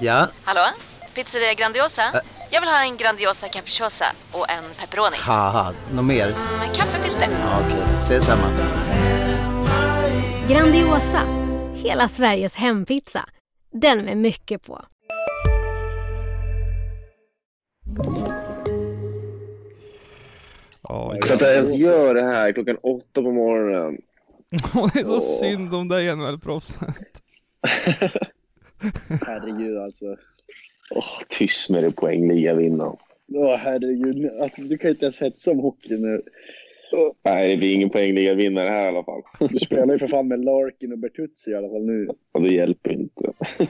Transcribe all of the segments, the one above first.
Ja? Hallå? Pizzeria Grandiosa? Jag vill ha en Grandiosa capriciosa och en pepperoni. Haha, något mer? Kaffefilter. Ja, okej, ses samma. Grandiosa, hela Sveriges hempizza. Den med mycket på. Så att jag ens gör det här 8:00 på morgonen. Det är så synd om dig, NHL-proffset. Herregud alltså. Tyst med det, poängliga vinnaren. Herregud, du kan inte ens hetsa om hockey nu. Nej, det blir ingen poängliga vinnare här i alla fall. Du spelar ju för fan med Larkin och Bertuzzi i alla fall nu. Och det hjälper inte.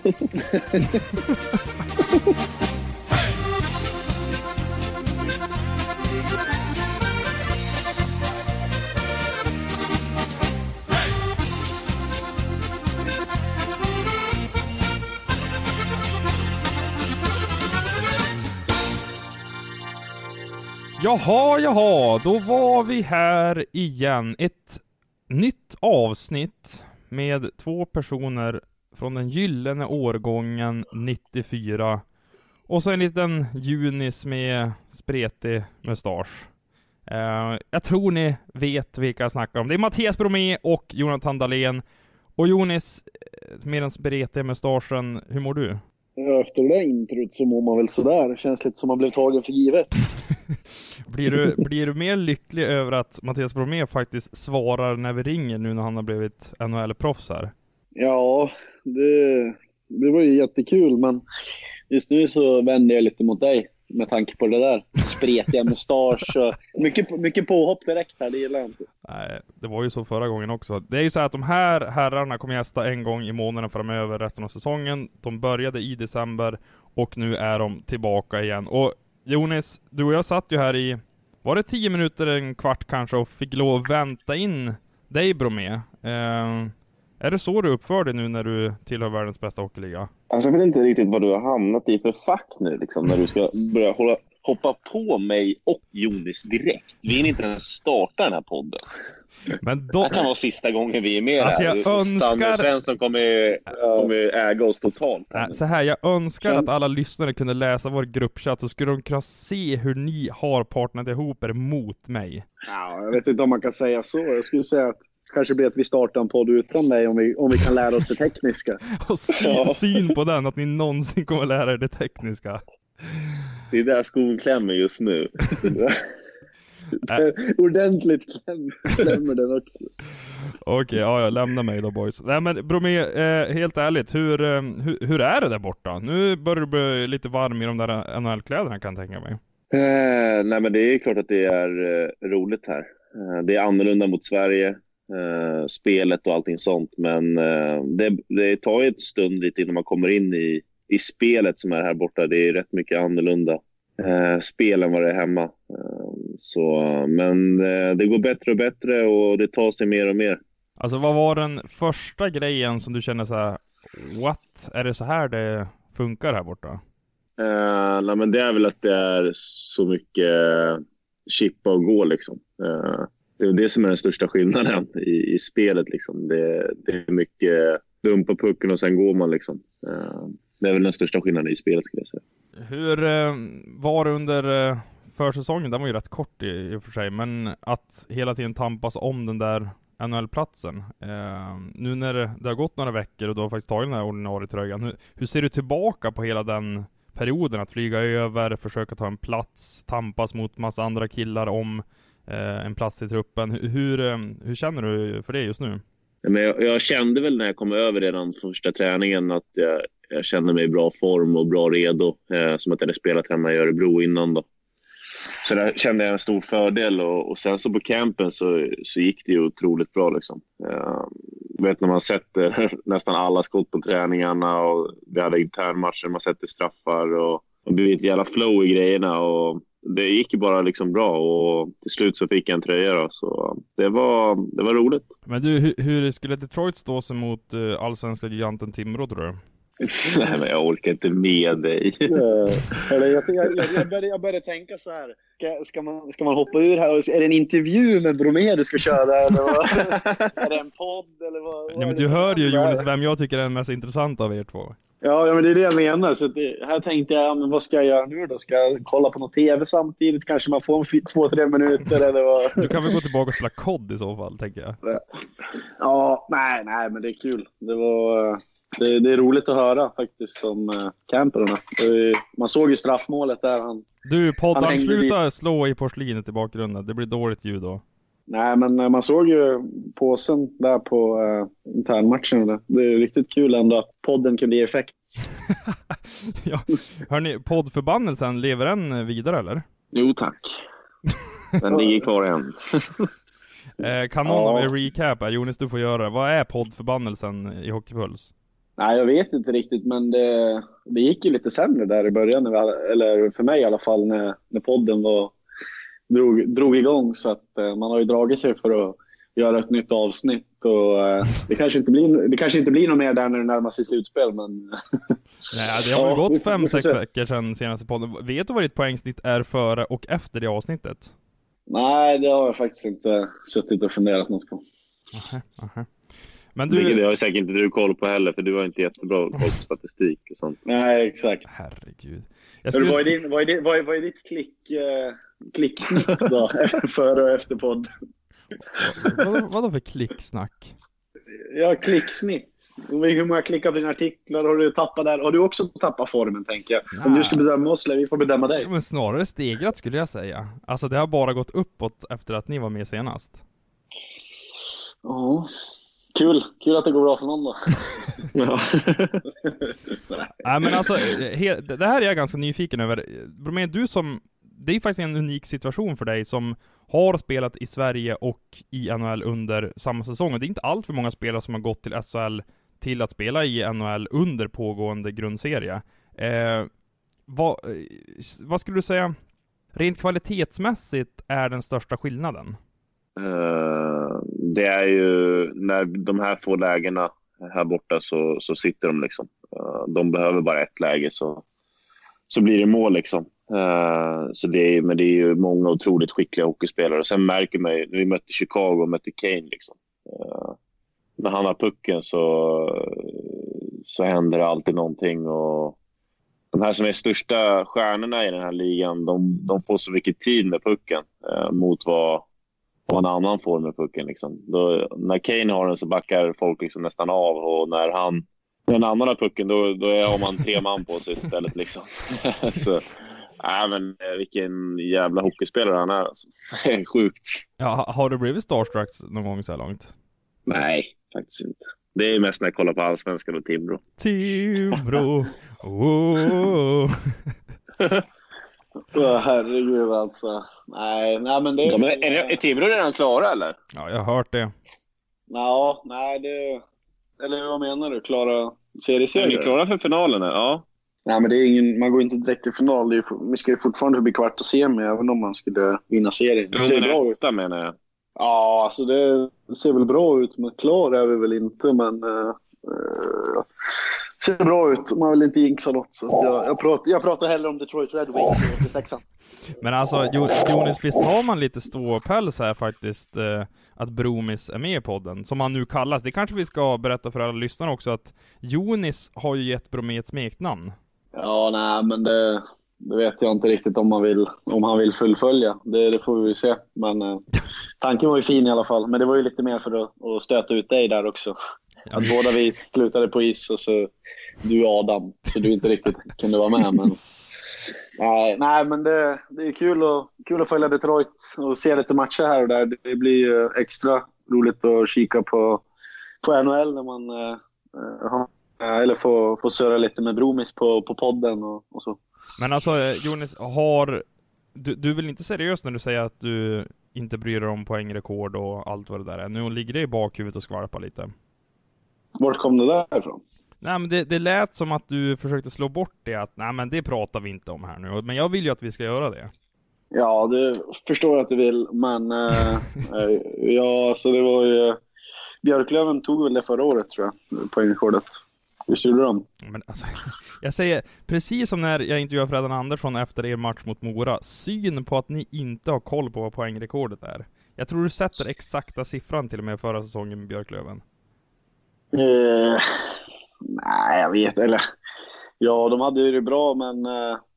Jaha, då var vi här igen. Ett nytt avsnitt med 2 personer från den gyllene årgången 94. Och så en liten Junis med spretig mustasch. Jag tror ni vet vilka jag snackar om. Det är Mattias Bromé och Jonathan Dahlén. Och Jonis, med den spretiga mustaschen, hur mår du? Efter det där introt så mår man väl sådär. Det känns lite som man blev tagen för givet. Blir du mer lycklig över att Mattias Bromé faktiskt svarar när vi ringer nu när han har blivit NHL-proffs här? Ja, det var ju jättekul, men just nu så vänder jag lite mot dig med tanke på det där. Spretiga mustasch och mycket påhopp direkt här, det gillar jag inte. Nej, det var ju så förra gången också. Det är ju så att de här herrarna kommer gästa en gång i månaden framöver resten av säsongen. De började i december och nu är de tillbaka igen. Och Jonas, du och jag satt ju här i, var det 10 minuter, en kvart kanske, och fick lov att vänta in dig, Bromé. Är det så du uppför dig nu när du tillhör världens bästa hockeyliga? Alltså jag vet inte riktigt vad du har hamnat i för fack nu liksom, när du ska börja hoppa på mig och Jonas direkt. Vi är inte ens starta den här podden. Men då... Det kan vara sista gången vi är med alltså, här. Jag önskar... Svensson kommer äga oss totalt. Så här, jag önskar att alla lyssnare kunde läsa vår gruppchatt, så skulle de kunna se hur ni har partnerat ihop er mot mig. Ja, jag vet inte om man kan säga så. Jag skulle säga att kanske blir att vi startar en podd utan dig om vi kan lära oss det tekniska. Och syn på den, att ni någonsin kommer lära er det tekniska. Det är där skon klämmer just nu. Ordentligt klämmer den också. Okej, jag lämnar mig då, boys. Nej men Bromé, helt ärligt, hur är det där borta? Nu börjar det bli lite varm i de där NHL-kläderna, kan jag tänka mig. Nej men det är klart att det är roligt här. Det är annorlunda mot Sverige, spelet och allting sånt, men det tar ju ett stund lite innan man kommer in i spelet som är här borta. Det är rätt mycket annorlunda spel än vad det är hemma. Men det går bättre och bättre och det tar sig mer och mer. Alltså vad var den första grejen som du känner så här, what? Är det så här det funkar här borta? Nej men det är väl att det är så mycket chippa och gå liksom. Det är det som är den största skillnaden i spelet liksom. Det är mycket dumpa pucken och sen går man liksom. Det är väl den största skillnaden i spelet, skulle jag säga. Hur var det under försäsongen? Den var ju rätt kort i och för sig, men att hela tiden tampas om den där NHL-platsen. Nu när det har gått några veckor och du har faktiskt tagit den här ordinarie tröjan, hur ser du tillbaka på hela den perioden? Att flyga över, försöka ta en plats, tampas mot massa andra killar om en plats i truppen. Hur känner du för det just nu? Men jag kände väl när jag kom över redan första träningen att jag kände mig i bra form och bra redo. Som att jag hade spelat hemma i Örebro innan då. Så där kände jag en stor fördel. Och sen så på campen så gick det ju otroligt bra liksom. Jag vet när man sätter nästan alla skott på träningarna och vi hade internmatcher, man sätter straffar och det blev ett jävla flow i grejerna och det gick ju bara liksom bra och till slut så fick jag en tröja då, så det var roligt. Men du, hur skulle Detroit stå sig mot allsvenska giganten Timrå, tror du? Nej, men jag orkar inte med dig. Jag började tänka så här. Ska man hoppa ur här? Är det en intervju med Bromé du ska köra? Eller är det en podd? Eller vad Nej, men du hör ju, Jonas, vem jag tycker är den mest intressanta av er två. Ja, men det är det jag menar. Så här tänkte jag, men vad ska jag göra nu då? Ska jag kolla på något tv samtidigt? Kanske man får 2-3 minuter eller vad? Du kan väl gå tillbaka och spela kod i så fall, tänker jag. Ja, nej, men det är kul. Det är roligt att höra faktiskt om camperna. Man såg ju straffmålet där. Du, podden, han sluta slå i porslinet i bakgrunden. Det blir dåligt ljud då. Nej, men man såg ju påsen där på internmatchen. Det är riktigt kul ändå att podden kunde ge effekt. Ja. Hörrni, poddförbannelsen, lever den vidare eller? Jo, tack. Den ligger kvar än. Kan någon av er recapa? Jonas, du får göra det. Vad är poddförbannelsen i Hockeypuls? Nej, jag vet inte riktigt, men det gick ju lite sämre där i början. Eller för mig i alla fall, när podden drog igång. Så att man har ju dragit sig för att göra ett nytt avsnitt. Och det kanske inte blir något mer där när det närmar sig slutspel. Men Nej, det har ju gått 5-6 veckor sedan senaste podden. Vet du vad ditt poängsnitt är före och efter det avsnittet? Nej, det har jag faktiskt inte suttit och funderat något på. Aha. Men du... Det har ju säkert inte du koll på heller, för du har inte jättebra koll på statistik och sånt. Nej, exakt. Herregud. Vad är ditt klicksnitt då? Före och efter podd? Vadå för klicksnack? Ja, klicksnitt. Hur många klickar på dina artiklar har du tappat där? Har du också tappat formen, tänker jag? Nej. Om du ska bedöma oss, vi får bedöma dig. Men snarare stegrat skulle jag säga. Alltså det har bara gått uppåt efter att ni var med senast. Ja. Kul att det går bra för någon då. Ja. Nej, men alltså, det här är jag ganska nyfiken över. Men det är faktiskt en unik situation för dig som har spelat i Sverige och i NHL under samma säsong. Och det är inte allt för många spelare som har gått till SHL till att spela i NHL under pågående grundserie. Vad skulle du säga rent kvalitetsmässigt är den största skillnaden? Det är ju när de här få lägena här borta så sitter de liksom. De behöver bara ett läge så blir det mål liksom. Men det är ju många otroligt skickliga hockeyspelare. Och sen märker man ju, när vi mötte Chicago och mötte Kane liksom. När han har pucken så händer det alltid någonting. Och de här som är största stjärnorna i den här ligan, de får så mycket tid med pucken mot vad en annan får med pucken liksom. När Kane har den så backar folk liksom nästan av, och när en annan har pucken då har man 3 man på sig istället liksom. Så men vilken jävla hockeyspelare han är alltså. Det är sjukt. Ja, har du blivit starstruck någon gång så här långt? Nej, faktiskt inte. Det är mest när jag kollar på Allsvenskan och Timrå. Timrå. Oh. Herregud alltså. Nej, men det är Timrå redan klara eller? Ja, jag har hört det. Ja, nej det... Eller vad menar du? Klara serieserier? Är ni klara för finalen? Ja. Nej, men det är man går inte direkt till final. Vi ska ju fortfarande förbi kvart och semi, även om man skulle vinna serien. Det ser bra ut, menar jag. Ja, alltså det ser väl bra ut. Men klar är vi väl inte, men ser bra ut. Man vill inte jinxa något. Så jag pratar hellre om Detroit Red Wings till 6an. Men alltså, Jonas, visst har man lite ståpäls här faktiskt att Bromis är med i podden, som han nu kallas. Det kanske vi ska berätta för alla lyssnare också, att Jonas har ju gett Bromé ett smeknamn. Ja, nej, men det vet jag inte riktigt om han vill fullfölja. Det får vi se. Men tanken var ju fin i alla fall. Men det var ju lite mer för att stöta ut dig där också. Ja. Att båda vi slutade på is och så du Adam, så du inte riktigt kunde vara med. Men nej, men det är kul att följa Detroit och se lite matcher här och där. Det blir extra roligt att kika på NHL när man eller få surra lite med Bromis på podden och så. Men alltså, Jonas, du är väl inte seriös när du säger att du inte bryr dig om poängrekord och allt vad det där är? Nu ligger det i bakhuvudet och skvalpar lite. Vart kom det där ifrån? Nej, men det lät som att du försökte slå bort det, att nej, men det pratar vi inte om här nu. Men jag vill ju att vi ska göra det. Ja, det förstår jag att du vill, men så det var ju Björklöven tog väl det förra året, tror jag, poängrekordet. Hur gjorde de? Men alltså, jag säger, precis som när jag intervjuade Fredan Andersson efter er match mot Mora, syn på att ni inte har koll på vad poängrekordet är. Jag tror du sätter exakta siffran till och med förra säsongen med Björklöven. Nej, jag vet. Eller, ja, de hade ju det bra, men...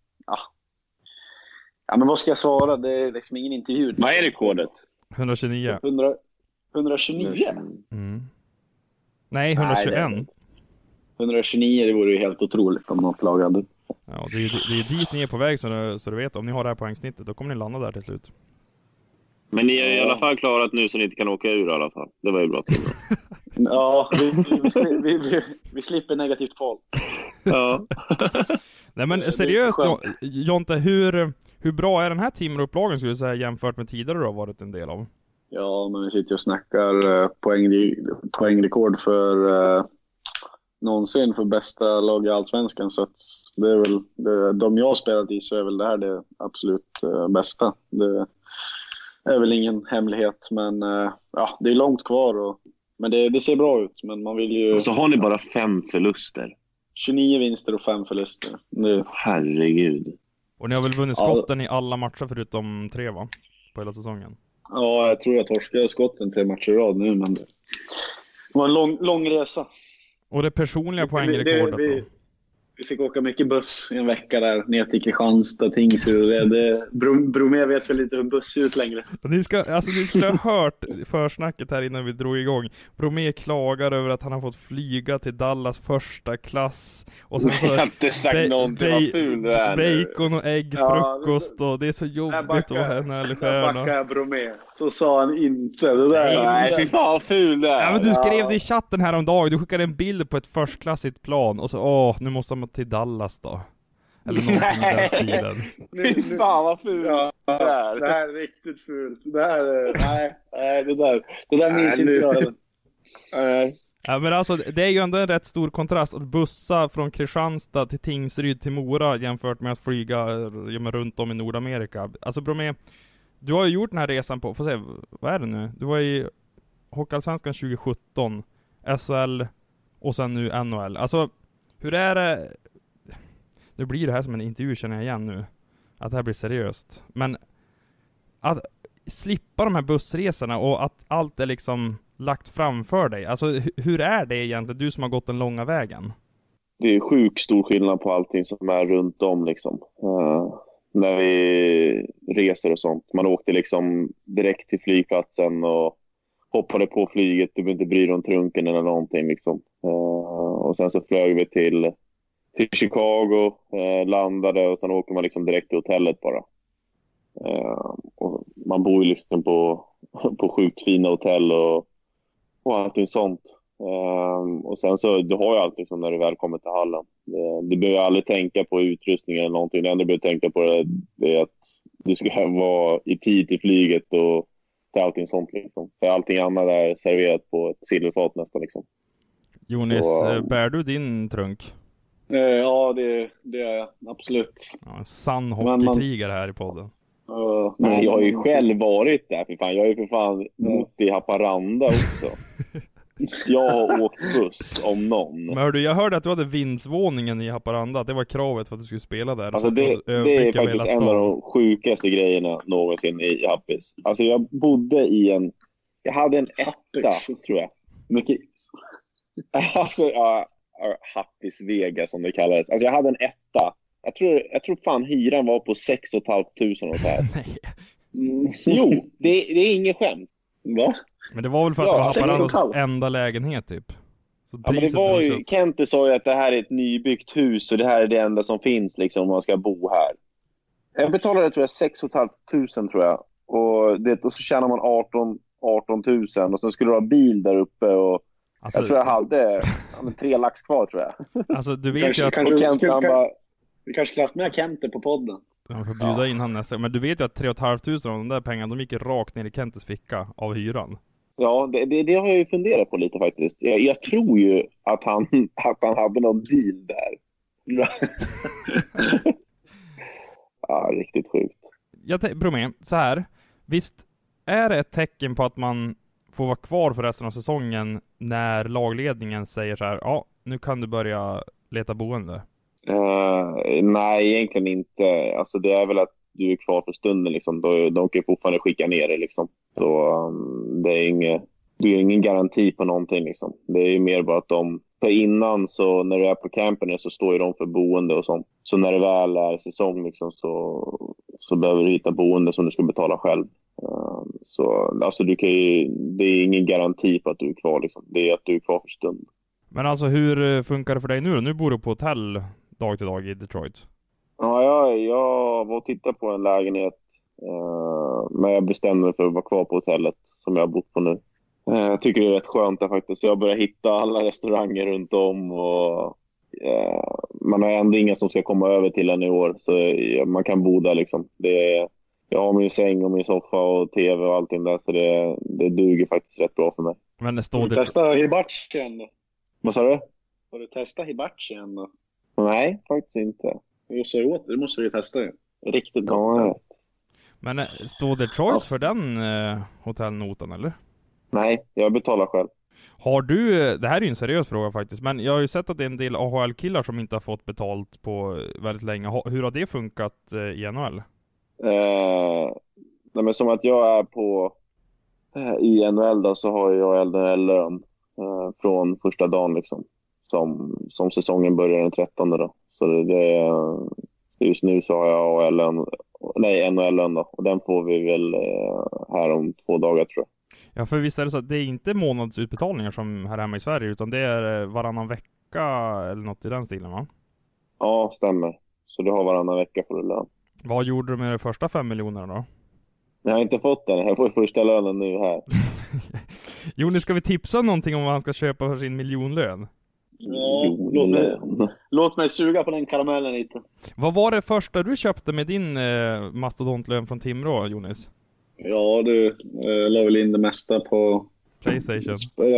Ja, men vad ska jag svara? Det är liksom ingen intervju. Vad är rekordet? 129. 129? Nej, 121. Nej, 129, det vore ju helt otroligt om något lag hade. Ja, det är dit ni är på väg, så du vet. Om ni har det här poängsnittet, då kommer ni landa där till slut. Men ni har i alla fall klarat nu så ni inte kan åka ur i alla fall. Det var ju bra till. Ja, vi slipper negativt kval. Ja. Nej, men seriöst, Jonte, hur bra är den här Timrå-upplagen skulle du säga jämfört med tidigare du har varit en del av? Ja, men vi sitter och snackar poängrekord för någonsin för bästa lag i Allsvenskan, så att det är väl de jag har spelat i, så är väl det här det absolut bästa. Det är väl ingen hemlighet, men ja, det är långt kvar men det ser bra ut, men man vill ju... Så har ni bara 5 förluster. 29 vinster och 5 förluster. Herregud. Och ni har väl vunnit skotten i alla matcher förutom 3, va? På hela säsongen. Ja, jag tror jag torskade skotten 3 matcher i rad nu, men det var en lång resa. Och det personliga poängrekordet då? Vi fick åka mycket buss i en vecka där ner till Kristianstad, Tingsryd. Bromé vet väl inte hur buss ser ut längre. Ni skulle ha hört försnacket här innan vi drog igång. Bromé klagar över att han har fått flyga till Dallas första klass. Och sen så jag har inte sagt någonting, vad ful det är bacon och ägg, frukost och det är så jobbigt att vara en ärlig stjärna. Backar Bromé. Så sa han inte det där. Nej, fy fan vad ful det är. Ja, men du skrev det i chatten här om dagen. Du skickade en bild på ett förstklassigt plan och så, nu måste man till Dallas då. Eller någonting i den stilen. Fy fan vad ful det är. Det här är riktigt fult. Det där minns inte jag. Ja, men alltså, det är ju ändå en rätt stor kontrast att bussa från Kristianstad till Tingsryd till Mora jämfört med att flyga runt om i Nordamerika. Alltså Bromé, du har ju gjort den här resan på, får se, vad är det nu? Du var i Hockeyallsvenskan 2017, SHL och sen nu NHL. Alltså, hur är det? Nu blir det här som en intervju, känner jag igen nu. Att det här blir seriöst. Men att slippa de här bussresorna och att allt är liksom lagt framför dig. Alltså hur är det egentligen, du som har gått den långa vägen? Det är sjukt stor skillnad på allting som är runt om liksom. När vi reser och sånt. Man åkte liksom direkt till flygplatsen och hoppade på flyget. Du behöver inte bry dig om trunken eller någonting liksom. Och sen så flög vi till Chicago, landade och sen åker man liksom direkt till hotellet bara. Och man bor ju liksom på sjukt fina hotell och allting sånt. Och sen så, du har ju allting som när du väl kommer till hallen. Du behöver aldrig tänka på utrustning eller någonting. Det enda du behöver tänka på det är att du ska vara i tid till flyget och till allting sånt liksom. För allting annat är serverat på ett silverfat nästan liksom. Jonas, bär du din trunk? Ja, det är jag. Absolut. Ja, en sann hockeykrigare här i podden. Nej, jag har ju själv varit där. För fan. Jag är ju för fan bott i Haparanda också. Jag har åkt buss om någon. Men hörde, jag hörde att du hade vindsvåningen i Haparanda. Det var kravet för att du skulle spela där. Alltså det är faktiskt en av de sjukaste grejerna någonsin i Happis. Alltså jag bodde i jag hade en etta, tror jag. Mycket. Alltså Happis Vega som det kallades. Alltså jag hade en etta. Jag tror fan hyran var på 6 500 och så här. Jo, det är ingen skämt. Va? Men det var väl för att det var Haparandas enda lägenhet typ. Så ja, men det var ju, Kente sa ju att det här är ett nybyggt hus och det här är det enda som finns liksom om man ska bo här. Jag betalade tror jag 6 500 tror jag. Och så tjänar man 18 000 och sen skulle det vara bil där uppe och alltså, jag tror jag hade 3 lax kvar tror jag. Alltså du vet ju att vi kanske ska haft med Kente på podden. Jag får bjuda in han nästa. Men du vet ju att 3 500 av de där pengarna, de gick rakt ner i Kentes ficka av hyran. Ja, det har jag ju funderat på lite faktiskt. Jag tror ju att han hade någon deal där. Ja, riktigt sjukt. Bromé, så här. Visst är det ett tecken på att man får vara kvar för resten av säsongen när lagledningen säger så här, ja, nu kan du börja leta boende? Nej, egentligen inte. Alltså det är väl att du är kvar för stunden liksom. De kan fortfarande skicka ner det liksom. Så det är ingen garanti på någonting liksom. Det är mer bara att För innan så när du är på campen så står ju de för boende och sånt. Så när det väl är säsong liksom, så behöver du hitta boende som du ska betala själv. Så alltså det är ingen garanti på att du är kvar liksom. Det är att du är kvar för stund. Men alltså hur funkar det för dig nu då? Nu bor du på hotell dag till dag i Detroit. Ja, jag var och tittade på en lägenhet. Men jag bestämde mig för att vara kvar på hotellet som jag har bott på nu. Jag tycker det är rätt skönt där faktiskt. Jag börjar hitta alla restauranger runt om. Och, man har ändå inga som ska komma över till en i år. Så man kan bo där liksom. Jag har min säng och min soffa och tv och allting där. Så det duger faktiskt rätt bra för mig. Men det står Har du testat hibachi än då? Vad sa du? Har du testat hibachi än då? Nej, faktiskt inte. Det måste du testa ju. Riktigt gott. Men står Detroit för den hotellnotan eller? Nej, jag betalar själv. Har du, det här är ju en seriös fråga faktiskt, men jag har ju sett att det är en del AHL-killar som inte har fått betalt på väldigt länge. Hur har det funkat i NHL? Nej, men som att jag är på i NHL då, så har jag NHL-lön från första dagen liksom. Som säsongen börjar den 13 då. Så just nu så har jag NHL-lön då. Och den får vi väl här om 2 dagar tror jag. Ja, för visst är det så att det är inte månadsutbetalningar som här hemma i Sverige, utan det är varannan vecka eller något i den stilen, va? Ja, stämmer. Så du har varannan vecka för lön. Vad gjorde du med de första 5 miljonerna då? Jag har inte fått den. Jag får första lönen nu här. Jo, nu ska vi tipsa någonting om vad han ska köpa för sin miljonlön. Ja, låt mig suga på den karamellen lite. Vad var det första du köpte med din mastodontlön från Timrå, Jonas? Ja, du la väl in det mesta på PlayStation.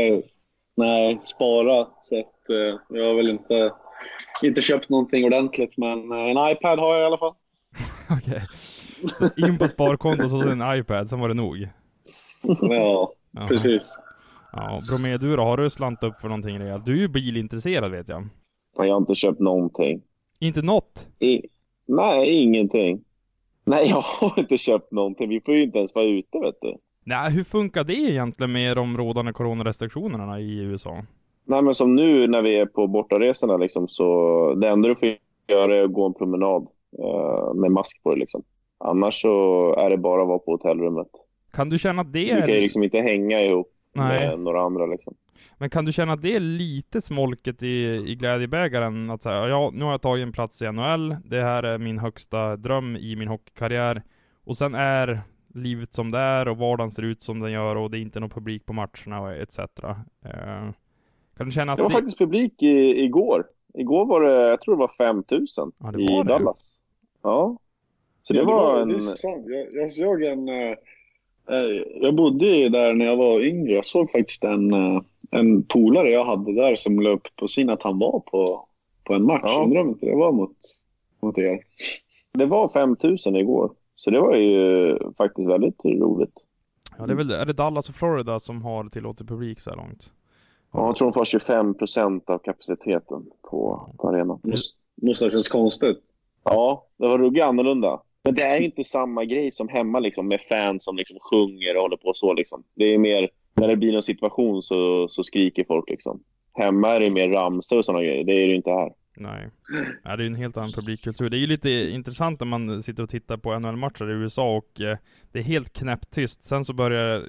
Nej, spara. Så att jag har väl inte köpt någonting ordentligt, men en iPad har jag i alla fall. Okej. Så in på sparkonto så en iPad, sen var det nog. Ja, precis. Ja, Bromé, du då, har du slant upp för någonting rejält? Du är ju bilintresserad, vet jag. Jag har inte köpt någonting. Inte något? Nej, ingenting. Nej, jag har inte köpt någonting. Vi får ju inte ens vara ute, vet du. Nej, hur funkar det egentligen med de rådande coronarestriktionerna i USA? Nej, men som nu när vi är på bortaresorna liksom, så det enda du får göra är att gå en promenad med mask på det liksom. Annars så är det bara att vara på hotellrummet. Kan du känna att det är... Du kan ju liksom inte hänga ihop Nej. med några andra liksom. Men kan du känna att det är lite smolket i glädjebägaren att säga, ja, nu har jag tagit en plats i NHL, det här är min högsta dröm i min hockeykarriär, och sen är livet som det är och vardagen ser ut som den gör och det är inte någon publik på matcherna etc. Kan du känna att det var faktiskt publik igår. Igår var det, jag tror det var 5 000 i Dallas. Ja. Så det var en... Jag såg jag bodde där när jag var yngre. Jag såg faktiskt en polare jag hade där som la upp på sin att han var på en match. Jag undrar om inte det var mot er. Det var 5 000 igår. Så det var ju faktiskt väldigt roligt. Ja, är det Dallas och Florida som har tillåtit publik så här långt? Ja, jag tror de får 25% av kapaciteten på arenan. Måste det kännas konstigt. Ja, det var ruggigt annorlunda. Men det är ju inte samma grej som hemma liksom, med fans som liksom sjunger och håller på så liksom. Det är mer, när det blir någon situation så skriker folk liksom. Hemma är det mer ramsor och sådana grejer. Det är det ju inte här. Nej. Ja, det är en helt annan publikkultur. Det är ju lite intressant när man sitter och tittar på NHL-matcher i USA och det är helt knäpptyst. Sen så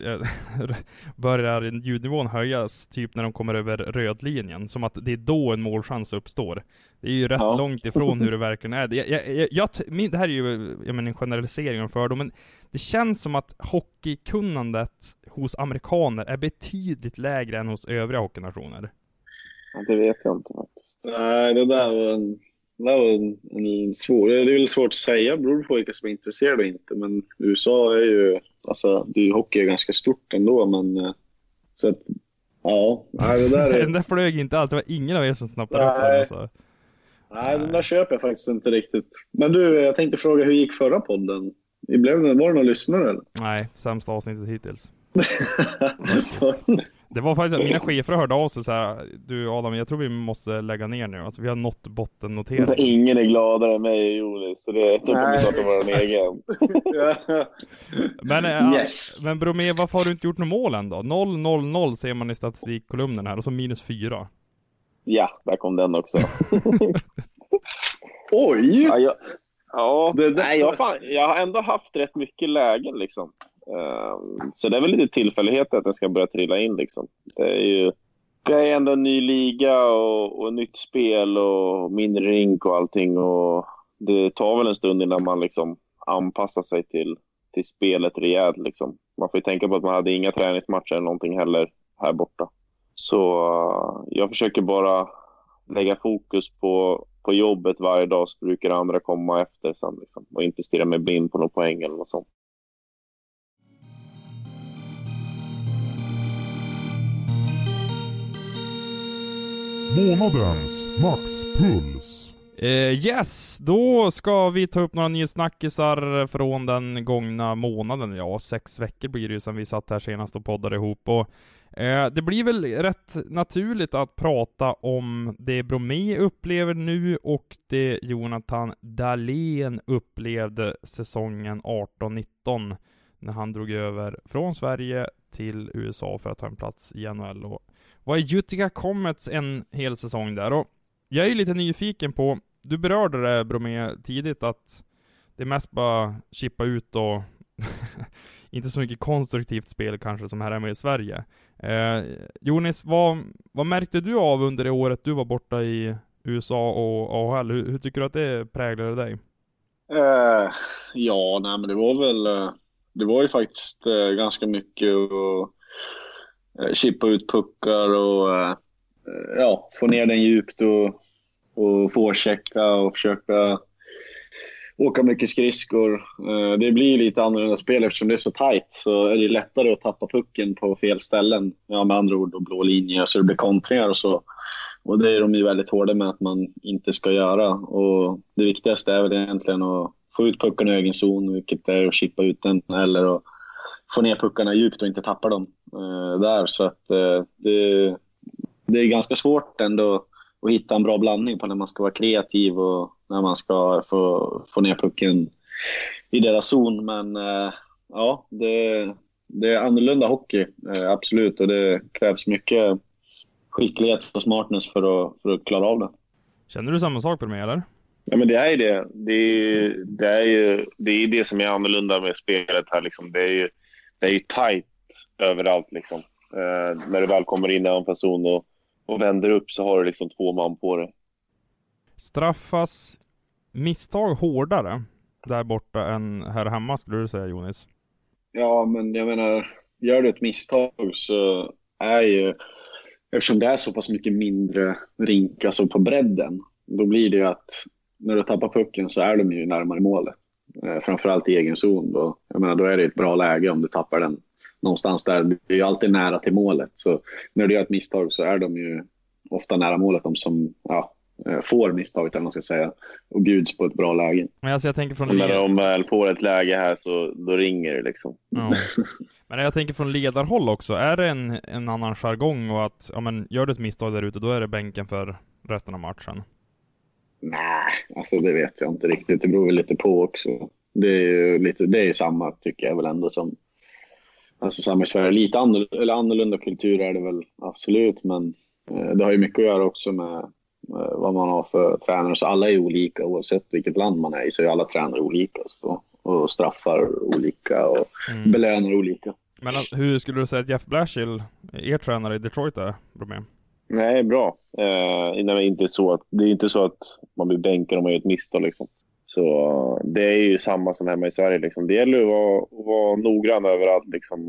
börjar ljudnivån höjas typ när de kommer över rödlinjen. Som att det är då en målchans uppstår. Det är ju rätt långt ifrån hur det verkligen är. Det här är ju en generalisering och fördom, men det känns som att hockeykunnandet hos amerikaner är betydligt lägre än hos övriga hockeynationer. Ja, det vet jag inte faktiskt. Nej, det där var en svår... Det är väl svårt att säga, beror på vilka som är intresserade inte. Men USA är ju... Alltså, hockey är ganska stort ändå, men... Så att... Ja, nej, det där är... Den där flög inte alls. Det var ingen av er som snappade upp den. Alltså. Nej, den där köper jag faktiskt inte riktigt. Men du, jag tänkte fråga, hur gick förra podden? Var det någon lyssnare eller? Nej, sämsta avsnittet hittills. Det var faktiskt att mina chefer hörde av sig så här: du Adam, jag tror vi måste lägga ner nu. Alltså vi har nått bottennotering. Ingen är gladare än mig, Jolis. Så det kommer starta vår egen. Men Bromé, varför har du inte gjort några mål än då? 0-0-0 ser man i statistikkolumnen här och så -4. Ja, där kom den också. Oj! Jag har ändå haft rätt mycket lägen liksom. Så det är väl lite tillfällighet att den ska börja trilla in liksom. Det är ändå en ny liga och nytt spel och mindre rink och allting, och det tar väl en stund innan man liksom anpassar sig till spelet rejält liksom. Man får ju tänka på att man hade inga träningsmatcher eller någonting heller här borta. Så jag försöker bara lägga fokus på jobbet varje dag, så brukar andra komma efter sen liksom, och inte stirra mig blind på någon poäng eller något sånt. Månadens maxpuls. Yes, då ska vi ta upp några nya snackisar från den gångna månaden. Ja, 6 veckor blir det ju sedan vi satt här senast och poddade ihop. Och det blir väl rätt naturligt att prata om det Bromé upplever nu och det Jonathan Dahlén upplevde säsongen 18-19 när han drog över från Sverige till USA för att ta en plats i NHL och var i Utica Comets en hel säsong där. Och jag är ju lite nyfiken på, du berörde det Bromé tidigt, att det är mest bara chippa ut och inte så mycket konstruktivt spel kanske som här hemma i Sverige. Jonas, vad märkte du av under det året du var borta i USA och AHL? Hur tycker du att det präglade dig? Men det var ju faktiskt ganska mycket att chippa ut puckar och få ner den djupt och forechecka och försöka åka mycket skridskor. Det blir lite annorlunda spel eftersom det är så tajt, så är det lättare att tappa pucken på fel ställen. Ja, med andra ord, och blå linjer, så det blir kontringar och så. Och det är de ju väldigt hårda med att man inte ska göra. Och det viktigaste är väl egentligen att få ut pucken i egen zon, vilket är att chippa ut den, eller att få ner puckarna djupt och inte tappa dem där. Så att det är ganska svårt ändå att hitta en bra blandning på när man ska vara kreativ och när man ska få ner pucken i deras zon. Men det är annorlunda hockey, absolut. Och det krävs mycket skicklighet och smartness för att klara av det. Känner du samma sak på mig, eller? Ja, men det är ju det. Det är det som är annorlunda med spelet här liksom. Det är ju tight överallt liksom. När du väl kommer in i en person och vänder upp, så har du liksom 2 man på det. Straffas misstag hårdare där borta än här hemma, skulle du säga, Jonas? Ja, men jag menar, gör du ett misstag så är ju, eftersom det är så pass mycket mindre rink, alltså på bredden, då blir det ju att när du tappar pucken så är de ju närmare målet. Framförallt i egen zon då. Jag menar, då är det ett bra läge om du tappar den någonstans där. Det är ju alltid nära till målet. Så när du gör ett misstag så är de ju ofta nära målet, de som får misstaget, eller man ska säga, och bjuds på ett bra läge. Men alltså jag tänker från när de väl får ett läge här, så då ringer det liksom. Ja. Men jag tänker från ledarhåll också. Är det en annan jargong och att gör du ett misstag där ute, då är det bänken för resten av matchen? Nej, alltså det vet jag inte riktigt. Det beror väl lite på också. Det är ju samma, tycker jag väl ändå, som alltså samma i Sverige. Lite annorlunda kultur är det väl absolut, men det har ju mycket att göra också med vad man har för tränare. Så alla är olika, oavsett vilket land man är i, så är alla tränare olika. Så, och straffar olika och belönar olika. Men hur skulle du säga att Jeff Blashill, er tränare i Detroit, är problem? Nej, bra. Det är inte så att man blir bänkad om man gör ett misstag liksom. Så det är ju samma som hemma i Sverige liksom. Det gäller att vara noggrann överallt liksom,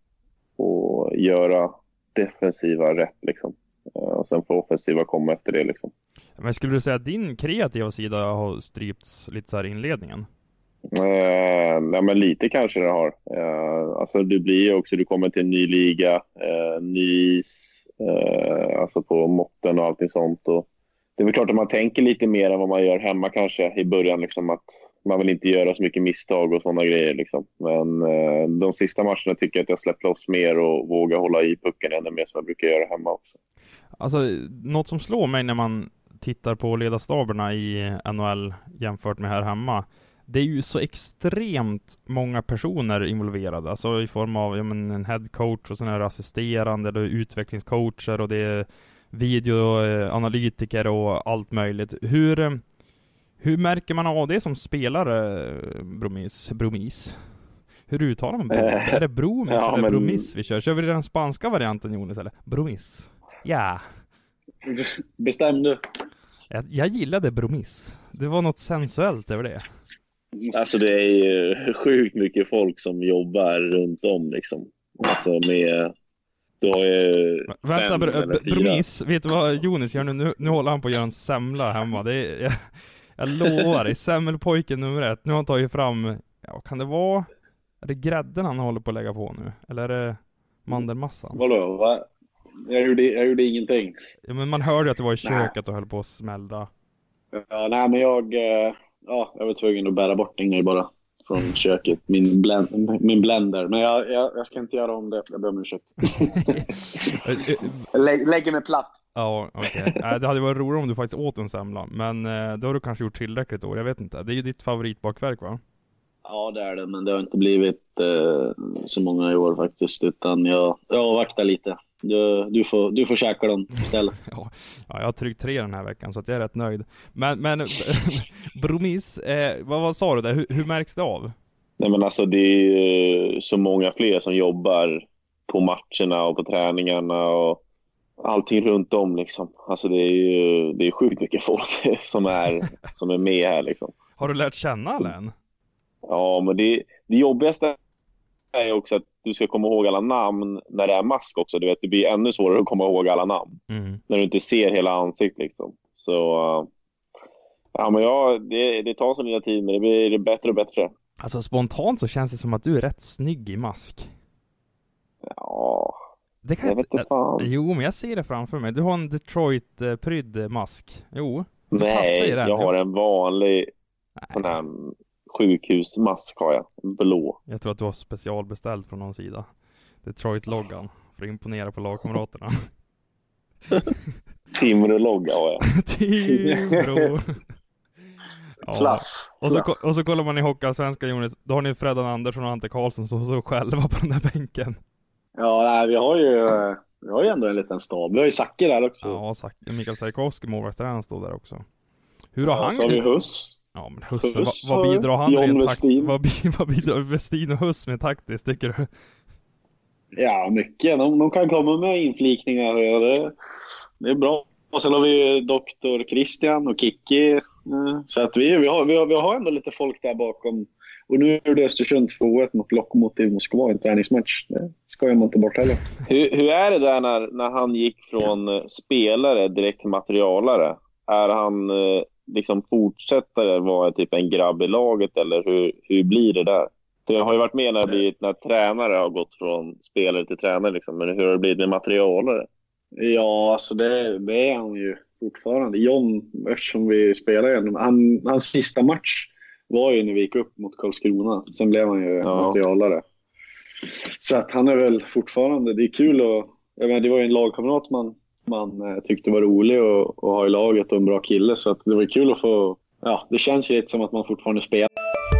och göra defensiva rätt liksom. Och sen får offensiva komma efter det liksom. Men skulle du säga att din kreativa sida har strypts lite så här i inledningen? Nej, men lite kanske det har. Alltså det blir ju också, du kommer till en ny liga, ny alltså på måtten och allting sånt, och det är väl klart att man tänker lite mer än vad man gör hemma kanske i början liksom, att man vill inte göra så mycket misstag och sådana grejer liksom. Men de sista matcherna tycker jag att jag släppt loss mer och vågar hålla i pucken ännu mer som jag brukar göra hemma också. Alltså något som slår mig när man tittar på ledarstaberna i NHL jämfört med här hemma, det är ju så extremt många personer involverade, alltså i form av en head coach och sådana här assisterande, det är utvecklingscoacher och det är videoanalytiker och allt möjligt. Hur märker man av det som spelare, Bromis? Hur uttalar man det? Är det Bromis eller Bromis vi kör? Kör vi den spanska varianten, Jonas, eller? Bromis. Ja. Bestäm du. Jag gillade Bromis. Det var något sensuellt över det. Alltså det är ju sjukt mycket folk som jobbar runt om liksom. Alltså med... Du har ju vänta, Bromis, vet du vad Jonas gör nu? Nu håller han på att göra en semla hemma. Det är, jag lovar, det är semmelpojken nummer 1. Nu har han tagit fram, kan det vara... Är det grädden han håller på att lägga på nu? Eller är det mandelmassan? Vadå? Va? Jag gjorde ingenting. Ja, men man hörde att det var i köket och höll på att smälla. Ja, nej, men jag var tvungen att bära bort en grej bara från köket. Min blender. Men jag ska inte göra om det. Jag ber om ursäkt. Lägger mig platt. Ja, okej. Det hade varit roligt om du faktiskt åt en semla. Men då har du kanske gjort tillräckligt år. Jag vet inte. Det är ju ditt favoritbakverk, va? Ja, det är det. Men det har inte blivit så många i år faktiskt. Utan jag avvaktar lite. Du får käka dem istället. Ja, jag har tryckt 3 den här veckan så att jag är rätt nöjd. Men Bromis, vad sa du där? Hur märks det av? Nej, men alltså det är så många fler som jobbar på matcherna och på träningarna och allting runt om liksom. Alltså det är sjukt mycket folk som är med här liksom. Har du lärt känna alla än? Ja, men det jobbigaste är också att du ska komma ihåg alla namn när det är mask också. Du vet, det blir ännu svårare att komma ihåg alla namn. När du inte ser hela ansiktet liksom. Så ja, men det tar så lite tid, men det blir bättre och bättre. Alltså spontant så känns det som att du är rätt snygg i mask. Ja, det kan jag vet inte fan. Jo, men jag ser det framför mig. Du har en Detroit-prydd mask. Jo, nej, jag har en vanlig sån här sjukhusmask har jag, blå. Jag tror att du har specialbeställt från någon sida. Detroit-loggan för att imponera på lagkamraterna. Timrå-logga har jag. Timrå. Ja. Klass. Och så kollar man i Hockeyallsvenska, Jonas. Då har ni Fredan Andersson och Ante Karlsson som så själva på den där bänken. Ja, nej, vi har ju ändå en liten stab. Vi har ju Zacke där också. Ja, Mikael Sajkowski, målvaktstränaren, står där också. Hur har han... Så har vi Huss. Ja, men Huss, vad bidrar han med vad bidrar Westin och Huss med taktiskt, tycker du? Ja, mycket. De kan komma med inflikningar. Det är bra. Och sen har vi doktor Christian och Kicki. Så att vi har ändå lite folk där bakom. Och nu är det Östersund 2-1 mot Lokomotiv Moskva i en träningsmatch. Det ska man inte bort heller. Hur är det där när han gick från spelare direkt till materialare? Är han liksom fortsättare vara typ en grabb i laget, eller hur blir det där? Det har ju varit med när tränare har gått från spelare till tränare liksom, men hur har det blivit med materialare? Ja, alltså det är han ju fortfarande. John, eftersom vi spelar igen, hans sista match var ju när vi gick upp mot Karlskrona. Sen blev han ju materialare. Så att han är väl fortfarande, det är kul det var ju en lagkamrat man tyckte var rolig att ha i laget och en bra kille, så att det var kul att få, det känns ju lite som att man fortfarande spelar.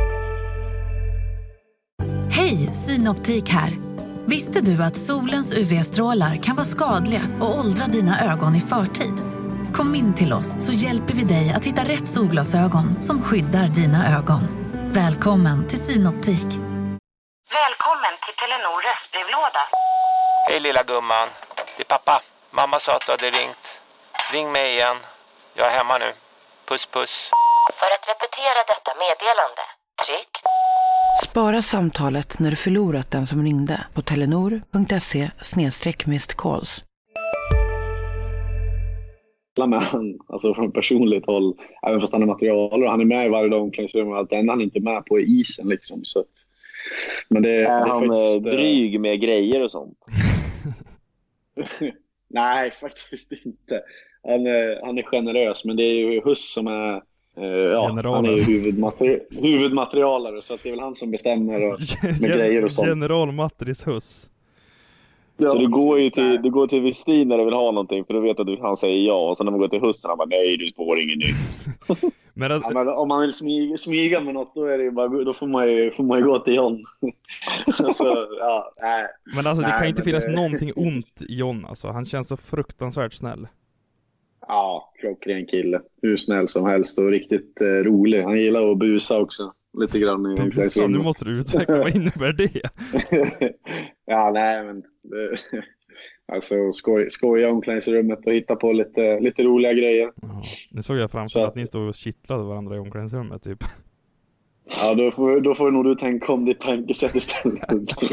Hej, Synoptik här. Visste du att solens UV-strålar kan vara skadliga och åldra dina ögon i förtid? Kom in till oss så hjälper vi dig att hitta rätt solglasögon som skyddar dina ögon. Välkommen till Synoptik. Välkommen till Telenor röstbrevlåda. Hej lilla gumman, det är pappa. Mamma sa att du hade ringt. Ring mig igen. Jag är hemma nu. Puss puss. För att repetera detta meddelande, tryck. Spara samtalet när du förlorat den som ringde på telenor.se/missed-calls. Alltså från personligt håll, även fast han är material och han är med i varje dag omklädningsrum och allt, än han inte med på isen liksom, så. Men det är han faktiskt dryg med grejer och sånt. Nej, faktiskt inte. Han är generös, men det är ju Huss som är han är ju huvudmaterialare, så att det är väl han som bestämmer med grejer och sånt. General Matris Huss. Ja, så du går till Westin när du vill ha någonting, för du vet att han säger ja, och sen när man går till Hussen han bara nej, du får inget nytt. Men, alltså, men om man vill smyga med något, då är det ju bara, då får man ju gå till John. Så, ja, nej. Men alltså det kan ju inte finnas någonting ont i John alltså. Han känns så fruktansvärt snäll. Ja, klockren kille. Hur snäll som helst och riktigt rolig. Han gillar att busa också. Lite grann i busa, nu måste du utveckla. Vad innebär det? Ja, nej men alltså skoja omklädningsrummet och hitta på lite roliga grejer. Ja, nu såg jag framför att ni stod och kittlade varandra i omklädningsrummet typ. Ja, då får nog du tänka om ditt tankesätt istället.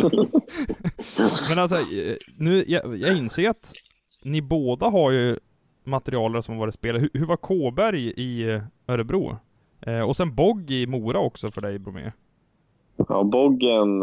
Men alltså, nu, jag inser att ni båda har ju materialare som har varit spelare. Hur var Kåberg i Örebro? Och sen Bogg i Mora också för dig, Bromé. Ja, Boggen...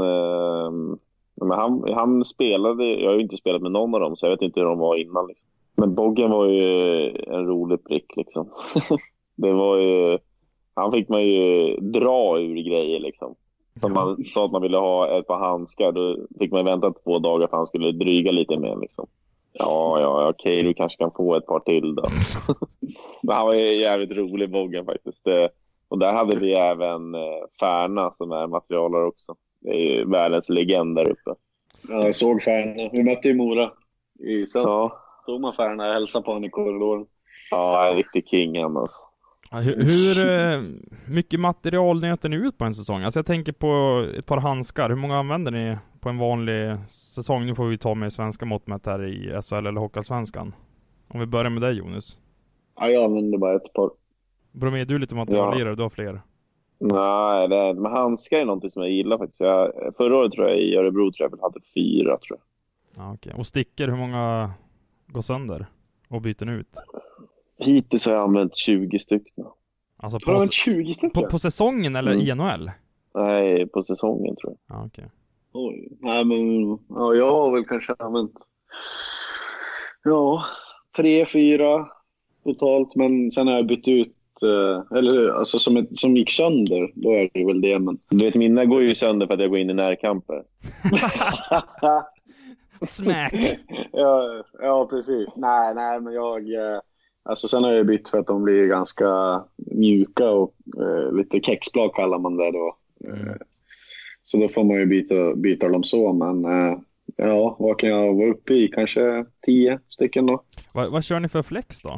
Men han spelade... Jag har ju inte spelat med någon av dem, så jag vet inte hur de var innan. Liksom. Men Boggen var ju en rolig prick, liksom. Det var ju... Han fick man ju dra ur grejer, liksom. Som man sa att man ville ha ett par handskar, då fick man vänta 2 dagar för han skulle dryga lite mer, liksom. Ja, okej, du kanske kan få ett par till då. Men han var ju jävligt rolig, Boggen, faktiskt. Och där hade vi även Färna som är materialare också. Det är ju världens legend där uppe. Ja, jag såg Färna. Vi mötte i Mora. Ja. Tog man Färna och hälsade på honom i korridoren. Ja, en riktig king han alltså. Ja, hur mycket material nöter ni ut på en säsong? Alltså jag tänker på ett par handskar. Hur många använder ni på en vanlig säsong? Nu får vi ta med svenska mått mätt här i SHL eller Hockeyallsvenskan. Om vi börjar med dig, Jonas. Ja, jag använder bara ett par. Bromé, du är lite materialare, du har fler. Nej, men handskar är någonting som jag gillar faktiskt. Förra året tror jag i Örebro hade 4, tror jag. Ja, okej. Och stickor, hur många går sönder och byter ut? Hittills har jag använt 20 stycken. Alltså på 20 stycken? På säsongen eller i NHL? Nej, på säsongen tror jag. Ja, okej. Oj, nej men jag har väl kanske använt 3-4 totalt, men sen har jag bytt ut eller alltså som gick sönder, då är det väl det, men du vet, mina går ju sönder för att jag går in i närkamper. Smack. Ja, precis. Nej, men alltså sen har jag bytt för att de blir ganska mjuka och lite kexblad kallar man det då. Så då får man ju byta dem så, men vad kan jag vara uppe i? Kanske 10 stycken då. Vad kör ni för flex då?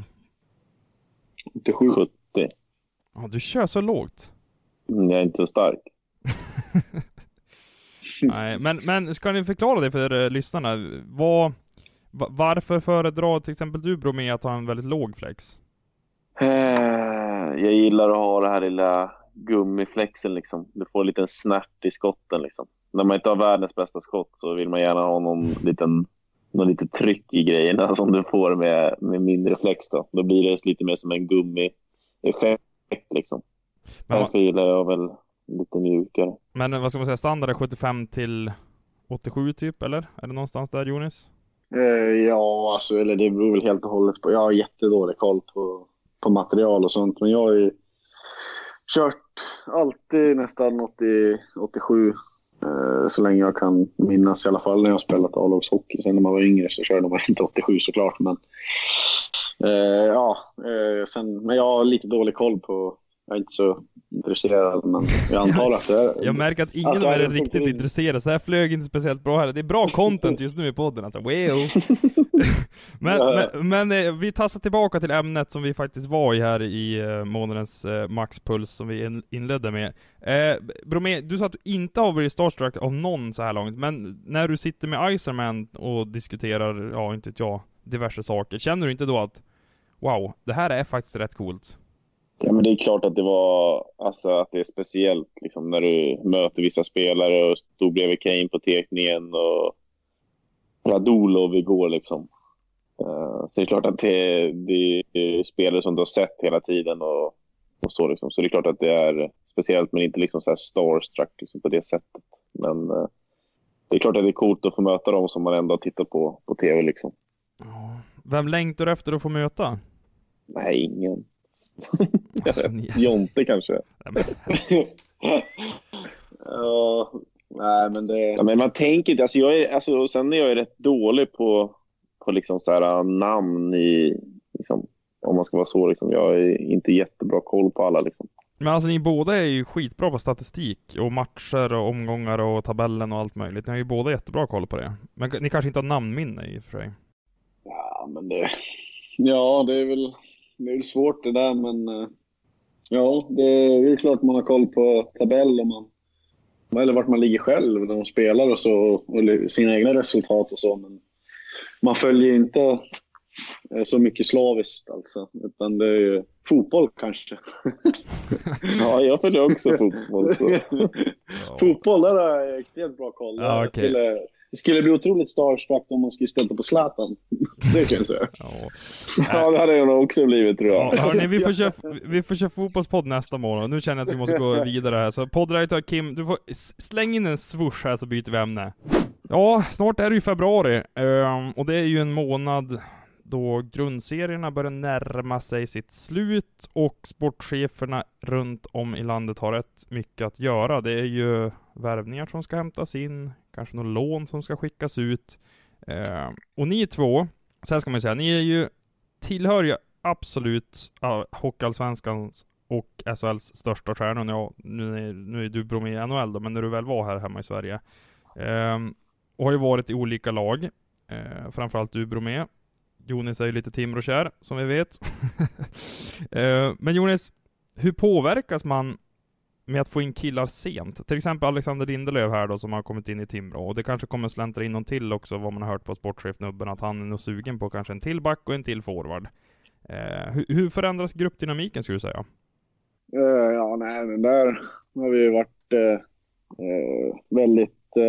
70. Ja, du kör så lågt. Jag är inte så stark. Nej, men ska ni förklara det för lyssnarna? Varför föredrar till exempel du, Bromé, att ha en väldigt låg flex? Jag gillar att ha det här lilla gummiflexen liksom. Du får en liten snärt i skotten liksom. När man inte har världens bästa skott så vill man gärna ha någon lite tryck i grejerna som du får med mindre flex då. Då blir det lite mer som en gummi-effekt liksom. Därför gillar jag väl lite mjukare. Men vad ska man säga, standard är 75 till 87 typ, eller? Är det någonstans där, Jonas? Ja, alltså, eller det beror väl helt och hållet på. Jag har jättedålig koll på material och sånt, men jag har ju kört alltid nästan 87 så länge jag kan minnas, i alla fall när jag har spelat A-lagshockey. Sen när man var yngre så körde man inte 87 såklart, men men jag har lite dålig koll på. Jag är inte så intresserad, men jag antar att det är... Jag märker att ingen av er är riktigt intresserad, så här flög inte speciellt bra här. Det är bra content just nu i podden, alltså. Wow. men vi tassar tillbaka till ämnet som vi faktiskt var i här i månadens maxpuls som vi inledde med. Bromé, du sa att du inte har varit starstruck av någon så här långt, men när du sitter med Iserman och diskuterar, inte vet jag, diverse saker, känner du inte då att wow, det här är faktiskt rätt coolt? Ja, men det är klart att det var, alltså att det är speciellt liksom, när du möter vissa spelare och stod bredvid Kane på tekningen och Radulov igår liksom. Så det är klart att det är spelare som du har sett hela tiden och så liksom. Så det är klart att det är speciellt, men inte liksom så här starstruck liksom, på det sättet. Men det är klart att det är coolt att få möta dem som man ändå tittar på tv liksom. Vem längtar du efter att få möta? Nej, ingen. Alltså, Jonte kanske. Nej, men det... Ja, men man tänker inte, sen är jag rätt dålig på liksom så här namn i liksom, om man ska vara så liksom. Jag är inte jättebra koll på alla liksom. Men alltså ni båda är ju skitbra på statistik och matcher och omgångar och tabellen och allt möjligt. Ni har ju båda jättebra koll på det. Men ni kanske inte har namnminne i och för sig. Ja, men det är väl svårt det där, men ja, det är klart man har koll på tabell eller vart man ligger själv när de spelar och så, och sina egna resultat och så, men man följer inte så mycket slaviskt alltså, utan det är ju fotboll kanske. Ja, jag följer också fotboll. Så. Fotboll, där har jag extremt bra koll. Ja, okay. Det skulle bli otroligt starstruck om man skulle ställa på Zlatan. Det kan jag säga. Ja, det hade jag nog också blivit, tror jag. Ja, hörni, vi får köra fotbollspodd nästa månad. Nu känner jag att vi måste gå vidare här. Så poddredaktör Kim, du får släng in en swoosh här så byter vi ämne. Ja, snart är det ju februari. Och det är ju en månad då grundserierna börjar närma sig sitt slut och sportcheferna runt om i landet har rätt mycket att göra. Det är ju värvningar som ska hämtas in, kanske någon lån som ska skickas ut. Och ni två, så här ska man säga, ni tillhör ju absolut Hockeyallsvenskans och SHLs största stjärnor. Ja, nu är du Bromé i NHL då, men när du väl var här hemma i Sverige. Och har ju varit i olika lag, framförallt du Bromé. Jonas är ju lite Timrå-kär, som vi vet. Men Jonas, hur påverkas man med att få in killar sent? Till exempel Alexander Lindelöf här då, som har kommit in i Timrå. Och det kanske kommer släntra in någon till också, vad man har hört på sportchefnubben, att han är nog sugen på kanske en till back och en till forward. Hur förändras gruppdynamiken, skulle du säga? Ja, nej, men där har vi ju varit väldigt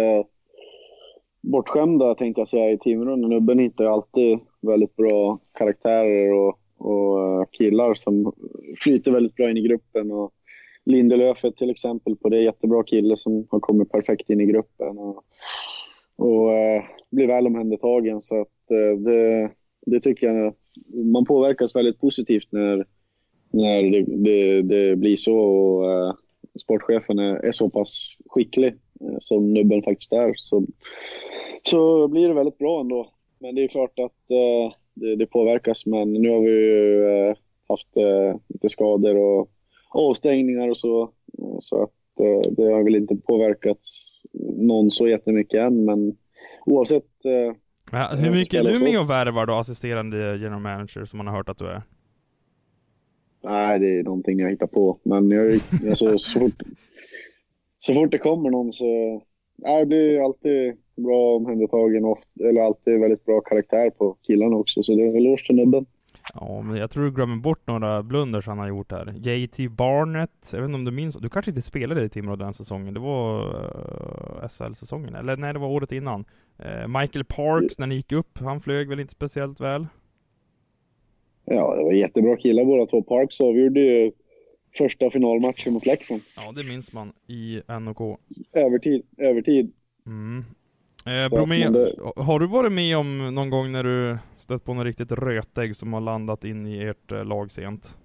bortskämda, tänkte jag säga, i Timrå. Nubben hittar alltid väldigt bra karaktärer och killar som flyter väldigt bra in i gruppen. Och Lindelöf är till exempel på det, jättebra kille som har kommit perfekt in i gruppen och blir väl omhändertagen. Så att det tycker jag, man påverkas väldigt positivt när det blir så, och sportchefen är så pass skicklig som Nubben faktiskt är, så blir det väldigt bra ändå. Men det är klart att det påverkas, men nu har vi ju haft lite skador och avstängningar och så att det har väl inte påverkat någon så jättemycket än, men oavsett. Hur mycket är du med och värvar då, assisterande general manager, som man har hört att du är? Nej, det är någonting jag hittar på, men så fort det kommer någon så det är alltid bra omhändertagen, eller alltid väldigt bra karaktär på killarna också, så det är väl års till Nubben. Ja, men jag tror du glömmer bort några blunders han har gjort här. JT Barnett, jag vet inte om du minns, du kanske inte spelade i Timrå den säsongen, det var SHL-säsongen, eller nej, det var året innan. Michael Parks, när ni gick upp, han flög väl inte speciellt väl? Ja, det var jättebra killar båda två. Parks avgjorde ju första finalmatchen mot Leksand. Ja, det minns man i NOK. Övertid. Mm. Bromé, har du varit med om någon gång när du stött på något riktigt rötägg som har landat in i ert lag sent?